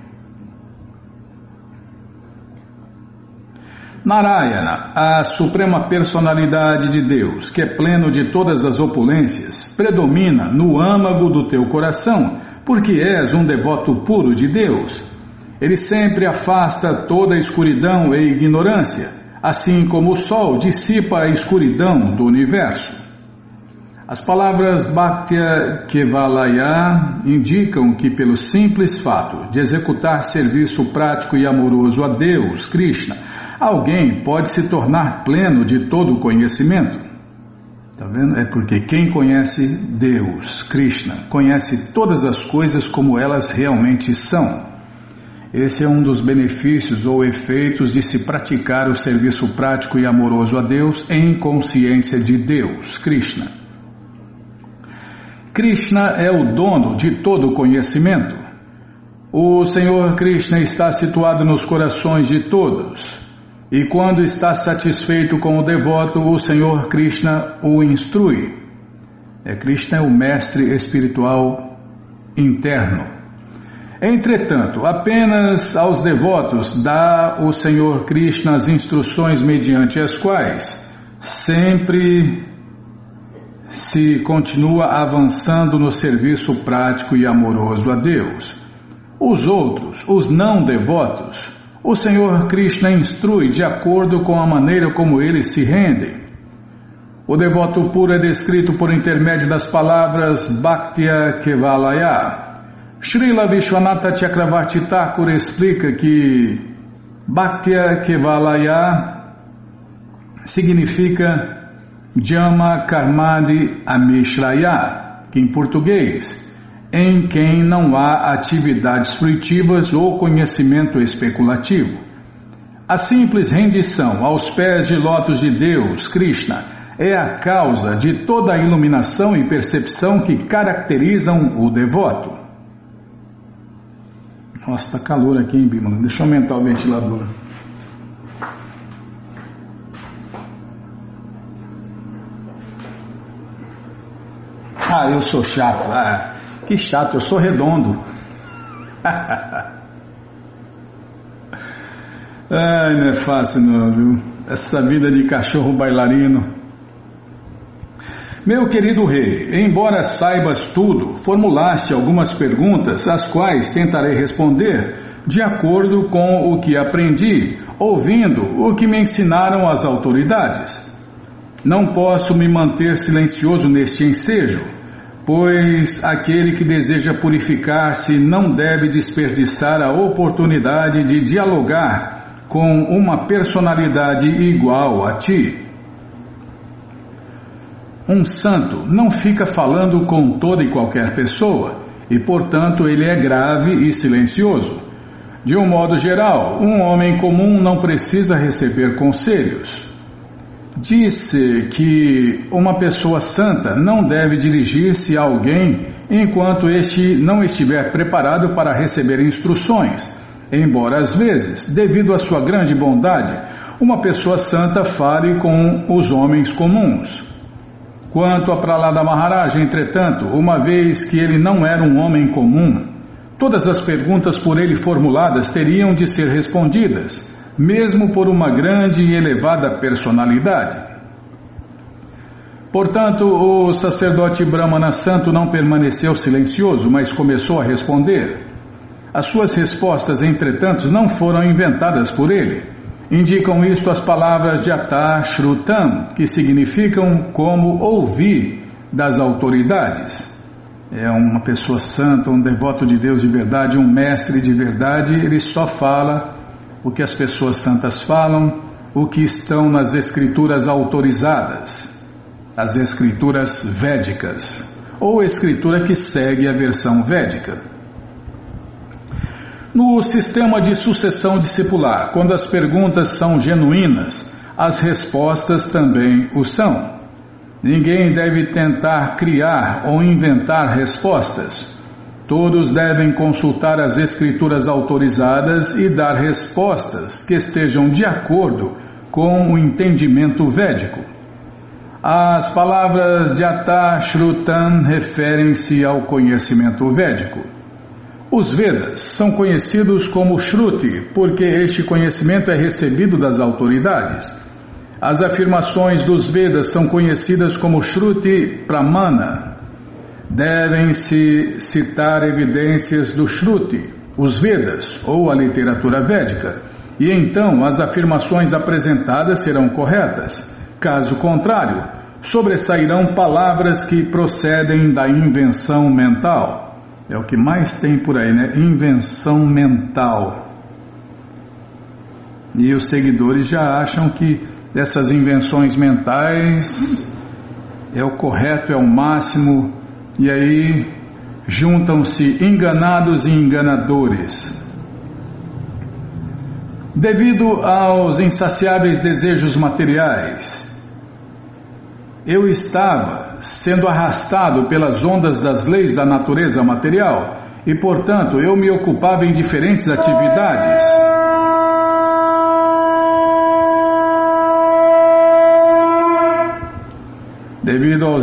Narayana, a suprema personalidade de Deus, que é pleno de todas as opulências, predomina no âmago do teu coração, porque és um devoto puro de Deus. Ele sempre afasta toda a escuridão e ignorância, assim como o sol dissipa a escuridão do universo. As palavras Bhaktya Kevalaya indicam que pelo simples fato de executar serviço prático e amoroso a Deus, Krishna, alguém pode se tornar pleno de todo o conhecimento. Está vendo? É porque quem conhece Deus, Krishna, conhece todas as coisas como elas realmente são. Esse é um dos benefícios ou efeitos de se praticar o serviço prático e amoroso a Deus em consciência de Deus, Krishna. Krishna é o dono de todo o conhecimento. O Senhor Krishna está situado nos corações de todos. E quando está satisfeito com o devoto, o Senhor Krishna o instrui. Krishna é o mestre espiritual interno. Entretanto, apenas aos devotos dá o Senhor Krishna as instruções mediante as quais sempre se continua avançando no serviço prático e amoroso a Deus. Os outros, os não devotos, o Senhor Krishna instrui de acordo com a maneira como eles se rendem. O devoto puro é descrito por intermédio das palavras Bhaktya Kevalaya. Srila Vishwanatha Chakravarti Thakur explica que Bhaktya Kevalaya significa Jama Karmadi Amishraya, que em português, em quem não há atividades fruitivas ou conhecimento especulativo. A simples rendição aos pés de lótus de Deus, Krishna, é a causa de toda a iluminação e percepção que caracterizam o devoto. Nossa, está calor aqui, hein, Bímola? Deixa eu aumentar o ventilador. Eu sou chato. Que chato, eu sou redondo. Não é fácil não, viu? Essa vida de cachorro bailarino. Meu querido rei, embora saibas tudo, formulaste algumas perguntas, as quais tentarei responder de acordo com o que aprendi, ouvindo o que me ensinaram as autoridades. Não posso me manter silencioso neste ensejo, pois aquele que deseja purificar-se não deve desperdiçar a oportunidade de dialogar com uma personalidade igual a ti. Um santo não fica falando com toda e qualquer pessoa, e portanto ele é grave e silencioso. De um modo geral, um homem comum não precisa receber conselhos. Disse que uma pessoa santa não deve dirigir-se a alguém enquanto este não estiver preparado para receber instruções, embora às vezes, devido à sua grande bondade, uma pessoa santa fale com os homens comuns. Quanto a Prahlada Maharaja, entretanto, uma vez que ele não era um homem comum, todas as perguntas por ele formuladas teriam de ser respondidas, mesmo por uma grande e elevada personalidade. Portanto, o sacerdote Brahmana santo não permaneceu silencioso, mas começou a responder. As suas respostas, entretanto, não foram inventadas por ele. Indicam isto as palavras Jata Shrutam, que significam como ouvir das autoridades. É uma pessoa santa, um devoto de Deus de verdade, um mestre de verdade, ele só fala o que as pessoas santas falam, o que estão nas escrituras autorizadas, as escrituras védicas, ou escritura que segue a versão védica. No sistema de sucessão discipular, quando as perguntas são genuínas, as respostas também o são. Ninguém deve tentar criar ou inventar respostas. Todos devem consultar as escrituras autorizadas e dar respostas que estejam de acordo com o entendimento védico. As palavras Jata Shrutam referem-se ao conhecimento védico. Os Vedas são conhecidos como Shruti, porque este conhecimento é recebido das autoridades. As afirmações dos Vedas são conhecidas como Shruti Pramana. Devem-se citar evidências do Shruti, os Vedas ou a literatura védica, e então as afirmações apresentadas serão corretas. Caso contrário, sobressairão palavras que procedem da invenção mental. É o que mais tem por aí, né? Invenção mental. E os seguidores já acham que essas invenções mentais é o correto, é o máximo, e aí juntam-se enganados e enganadores. Devido aos insaciáveis desejos materiais, eu estava sendo arrastado pelas ondas das leis da natureza material e, portanto, eu me ocupava em diferentes atividades. Devido aos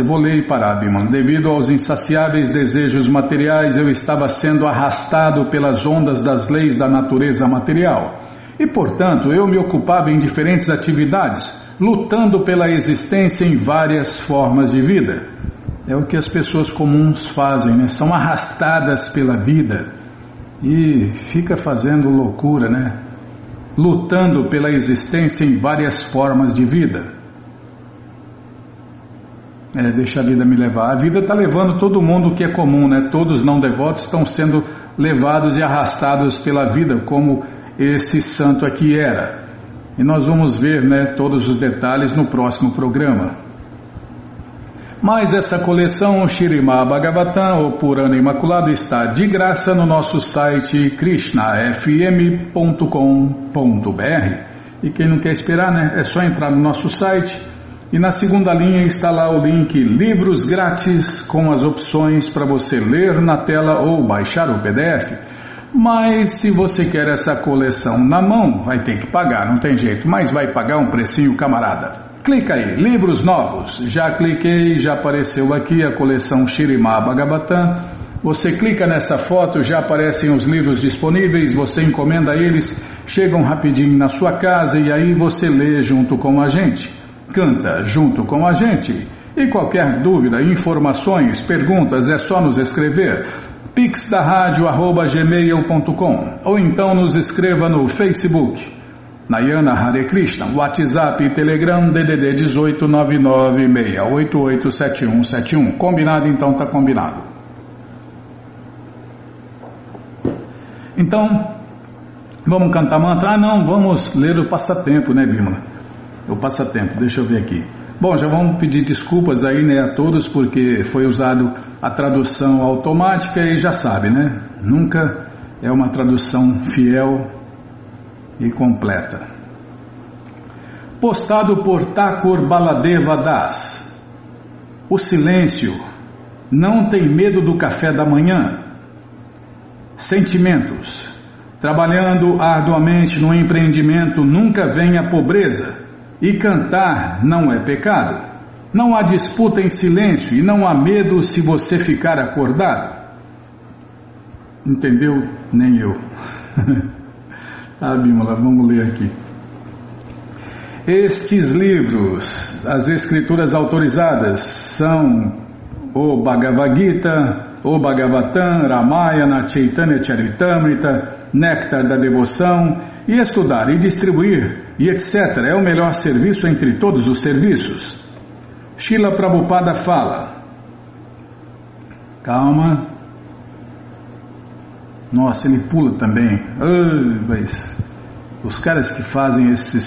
insaciáveis desejos materiais, eu estava sendo arrastado pelas ondas das leis da natureza material. E, portanto, eu me ocupava em diferentes atividades, lutando pela existência em várias formas de vida. É o que as pessoas comuns fazem, né? São arrastadas pela vida e fica fazendo loucura, né? Lutando pela existência em várias formas de vida. Deixa a vida me levar. A vida está levando todo mundo que é comum, né? Todos não devotos estão sendo levados e arrastados pela vida, como esse santo aqui era. E nós vamos ver, né, todos os detalhes no próximo programa. Mas essa coleção Śrīmad Bhagavatam, ou Purana Imaculado, está de graça no nosso site krishnafm.com.br. E quem não quer esperar, né, é só entrar no nosso site. E na segunda linha está lá o link Livros Grátis, com as opções para você ler na tela ou baixar o PDF. Mas se você quer essa coleção na mão, vai ter que pagar, não tem jeito, mas vai pagar um precinho, camarada. Clica aí, livros novos. Já cliquei, já apareceu aqui a coleção Śrīmad Bhagavatam. Você clica nessa foto, já aparecem os livros disponíveis, você encomenda eles, chegam rapidinho na sua casa e aí você lê junto com a gente. Canta junto com a gente. E qualquer dúvida, informações, perguntas, é só nos escrever. pixdaradio@gmail.com ou então nos escreva no Facebook. Nayana Hare Krishna, WhatsApp e Telegram DDD 18996887171. Combinado? Então tá combinado. Então, vamos cantar mantra? Ah não, vamos ler o passatempo, né, Bímola? O passatempo, deixa eu ver aqui. Bom, já vamos pedir desculpas aí, né, a todos, porque foi usado a tradução automática e já sabe, né? Nunca é uma tradução fiel e completa. Postado por Thakur Baladeva Das. O silêncio não tem medo do café da manhã. Sentimentos. Trabalhando arduamente no empreendimento nunca vem a pobreza. E cantar não é pecado. Não há disputa em silêncio e não há medo se você ficar acordado. Entendeu? Nem eu. Bímola, vamos ler aqui. Estes livros, as escrituras autorizadas, são o Bhagavad Gita, o Bhagavatam, Ramayana, Chaitanya Charitamrita, Néctar da Devoção, e estudar e distribuir, e etc. é o melhor serviço entre todos os serviços. Srila Prabhupada fala. Calma. Nossa, ele pula também. Mas os caras que fazem esses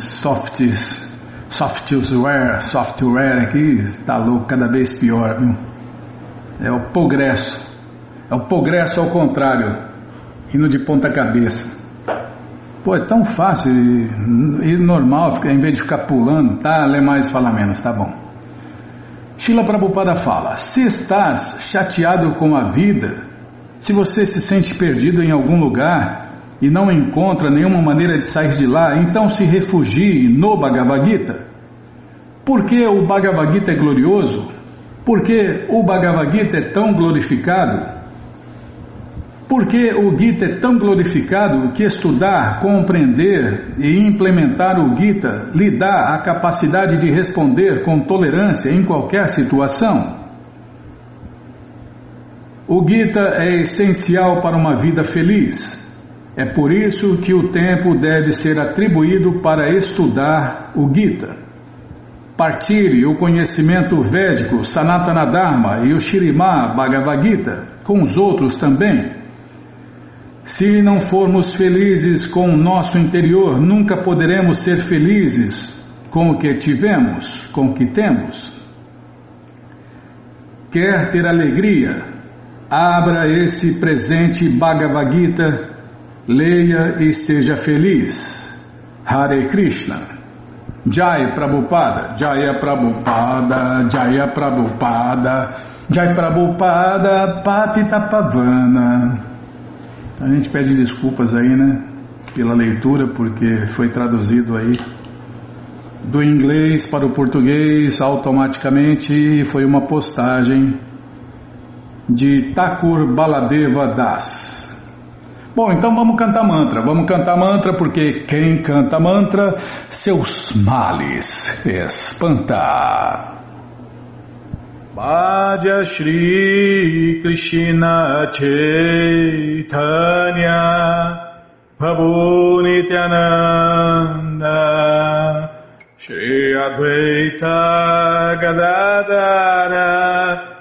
software aqui, está louco, cada vez pior, viu? É o progresso ao contrário, indo de ponta cabeça. Pô, é tão fácil e normal, em vez de ficar pulando, tá? Lê mais e fala menos, tá bom. Srila Prabhupada fala: se estás chateado com a vida, se você se sente perdido em algum lugar e não encontra nenhuma maneira de sair de lá, então se refugie no Bhagavad Gita. Por que o Bhagavad Gita é glorioso? Porque o Bhagavad Gita é tão glorificado? Porque o Gita é tão glorificado que estudar, compreender e implementar o Gita lhe dá a capacidade de responder com tolerância em qualquer situação. O Gita é essencial para uma vida feliz. É por isso que o tempo deve ser atribuído para estudar o Gita. Partilhe o conhecimento védico, Sanatana Dharma e o Śrīmad Bhagavad Gita com os outros também. Se não formos felizes com o nosso interior, nunca poderemos ser felizes com o que tivemos, com o que temos. Quer ter alegria? Abra esse presente Bhagavad Gita, leia e seja feliz. Hare Krishna. Jai Prabhupada, Jaya Prabhupada, Jaya Prabhupada, Jai Prabhupada, Patita Pavana. A gente pede desculpas aí, né, pela leitura, porque foi traduzido aí do inglês para o português automaticamente e foi uma postagem de Thakur Baladeva Das. Bom, então vamos cantar mantra porque quem canta mantra, seus males espanta. Bhaja Shri Krishna Chaitanya Prabhu Nityananda Shri Advaita Gadadara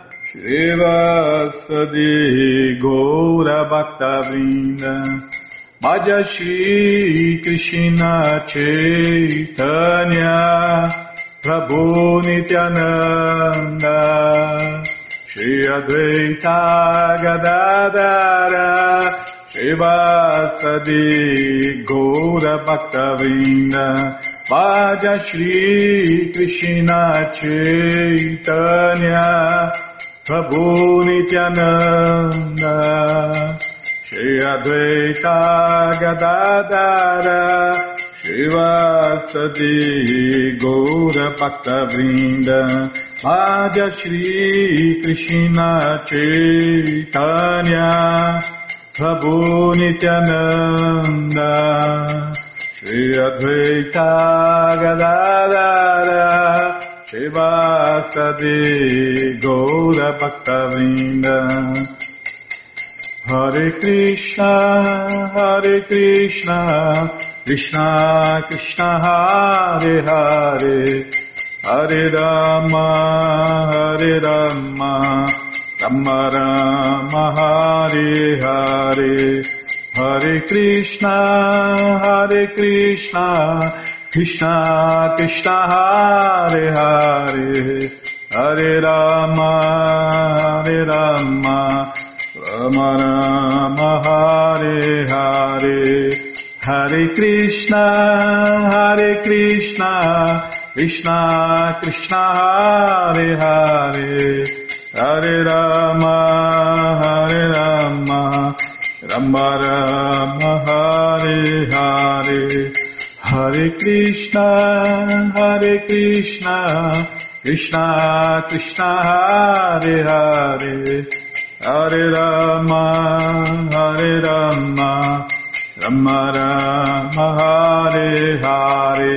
Shrivasadi Gaura Bhaktavrinda Bhaja Shri Krishna Chaitanya Prabhu Nityananda Shri Advaita Gadadara Shrivasadi Gaura Bhaktavrinda Bhaja Shri Krishna Chaitanya Prabhu Nityananda Shri Advaita Gadadara Shrivasadi Gaura Bhaktavrinda Bhaja Shri Krishna Chaitanya Prabhu Nityananda Shri Advaita Gadadara Shrivasadi Gaura Bhaktavrinda. Hare Krishna, Krishna Krishna Hare Hare, Hare Rama, Rama Rama Hare Hare, Hare Krishna, Krishna Krishna Hare Hare, Hare Rama, Rama Rama Hare Hare, Hare Krishna, Krishna Krishna Hare Hare, Hare Rama, Rama Rama Hare Hare, Hare Krishna, Krishna Krishna Hare Hare, Hare Rama, Rama Rama Hare Hare,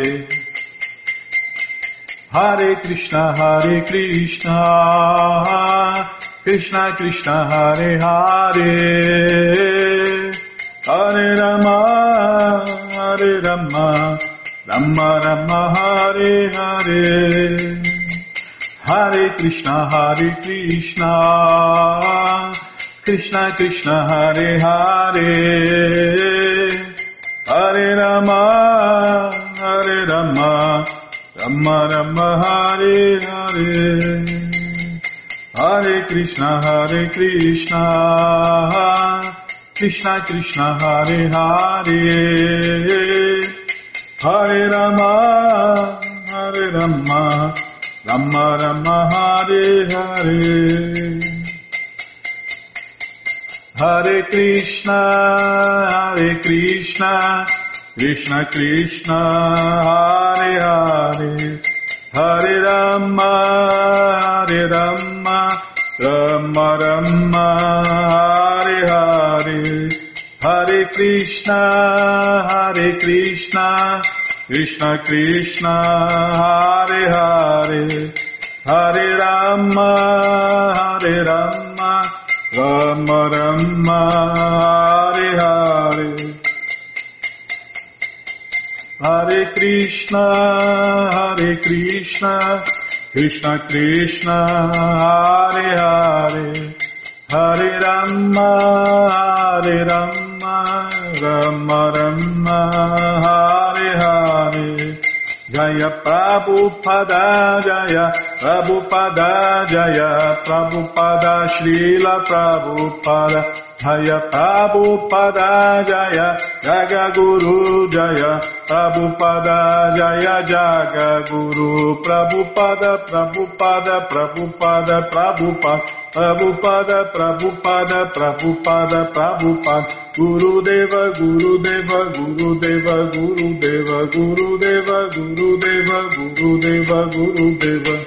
Hare Krishna, Krishna Krishna Hare Hare Hare Rama Hare Rama Rama Rama Hare Hare Hare Krishna Krishna Krishna Hare Hare Hare Rama Rama Rama Hare Hare Hare Krishna Krishna Krishna Hare Hare Hare Rama Rama Rama Hare Hare Hare Krishna Krishna Krishna Hare Hare Hare Rama Rama Rama Hare Hare Hare Krishna Krishna Krishna Hare Hare Hare Rama Rama Rama Hare Hare Hare Krishna Krishna Krishna Hare Hare Hare Rama Rama Rama Hare Hare Jaya Prabhupada Jaya Prabhupada Jaya Prabhupada Srila Prabhupada Jaya Prabhupada Jaya Jaga Guru Jaya Prabhupada Jaya Jaga Guru Prabhupada Prabhupada Prabhupada Prabhupada Prabhupada Prabhupada Prabhupada Prabhupada Gurudeva Gurudeva Gurudeva Gurudeva Gurudeva Gurudeva Gurudeva Gurudeva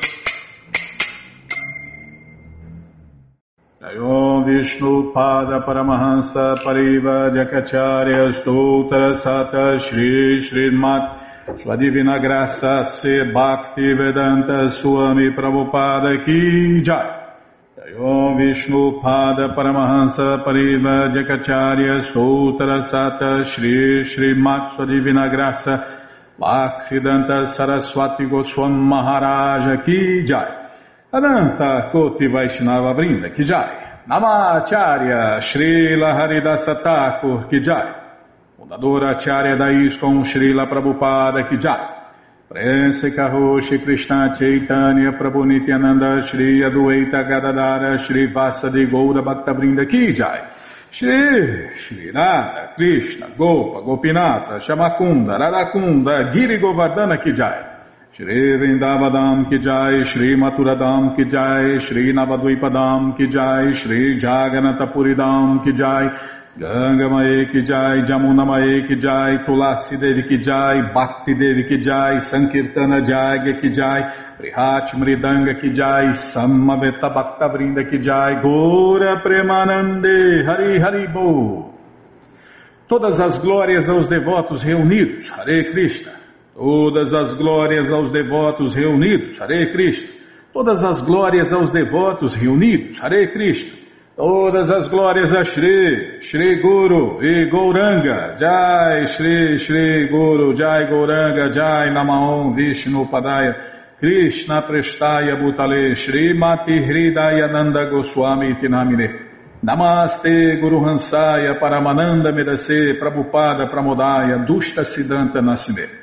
Om Vishnu Pada Paramahansa Pariva Jakacharya Stoutra Sata Shri Srimat Sua Divina Graça Se Bhakti Vedanta Swami Prabhupada Ki Jai. Om Vishnu Pada Paramahansa Pariva Jakacharya Stoutra Sata Shri Srimat Sua Divina Graça Bhaktivedanta Saraswati Goswami Maharaja Ki Jai. Ananta Koti Vaishnava Vrinda Ki Jai. Namacharya Srila Haridasa Thakur Ki Jai. Fundadora Acharya da ISKCON Srila Prabhupada Ki Jai. Prense Karoshi Krishna Chaitanya Prabhu Nityananda Shri Adueita Gadadara Shri Vasadi Goura Bhaktavrinda Ki Jai. Shri Radha Krishna Gopa Gopinata Shamakunda Radakunda Giri Govardhana Ki Jai. Shri Vrindavadam Ki Jai, Shri Maturadam Ki Jai, Shri Navadvipadam Ki Jai, Shri Jaganatapuridam Ki Jai, Ganga Mae Ki Jai, Jamuna Mae Ki Jai, Tulasi Devi Ki Jai, Bhakti Devi Ki Jai, Sankirtana Jagya Ki Jai, Prihat Mridanga Ki Jai, Samaveta Bhaktavrinda Ki Jai, Gora Premanande, Hari Hari Bo. Todas as glórias aos devotos reunidos, Hare Krishna. Todas as glórias aos devotos reunidos, Hare Krishna. Todas as glórias aos devotos reunidos, Hare Krishna. Todas as glórias a Shri Guru e Gauranga, Jai Shri Guru, Jai Gauranga, Jai Namaon Vishnu Padaya, Krishna Prestaya Bhutale, Shri Mati Hridaya Nanda Goswami Tinamine. Namaste Guru Hansaya Paramananda Medase Prabhupada Pramodaya Dushta Siddhanta Nasime.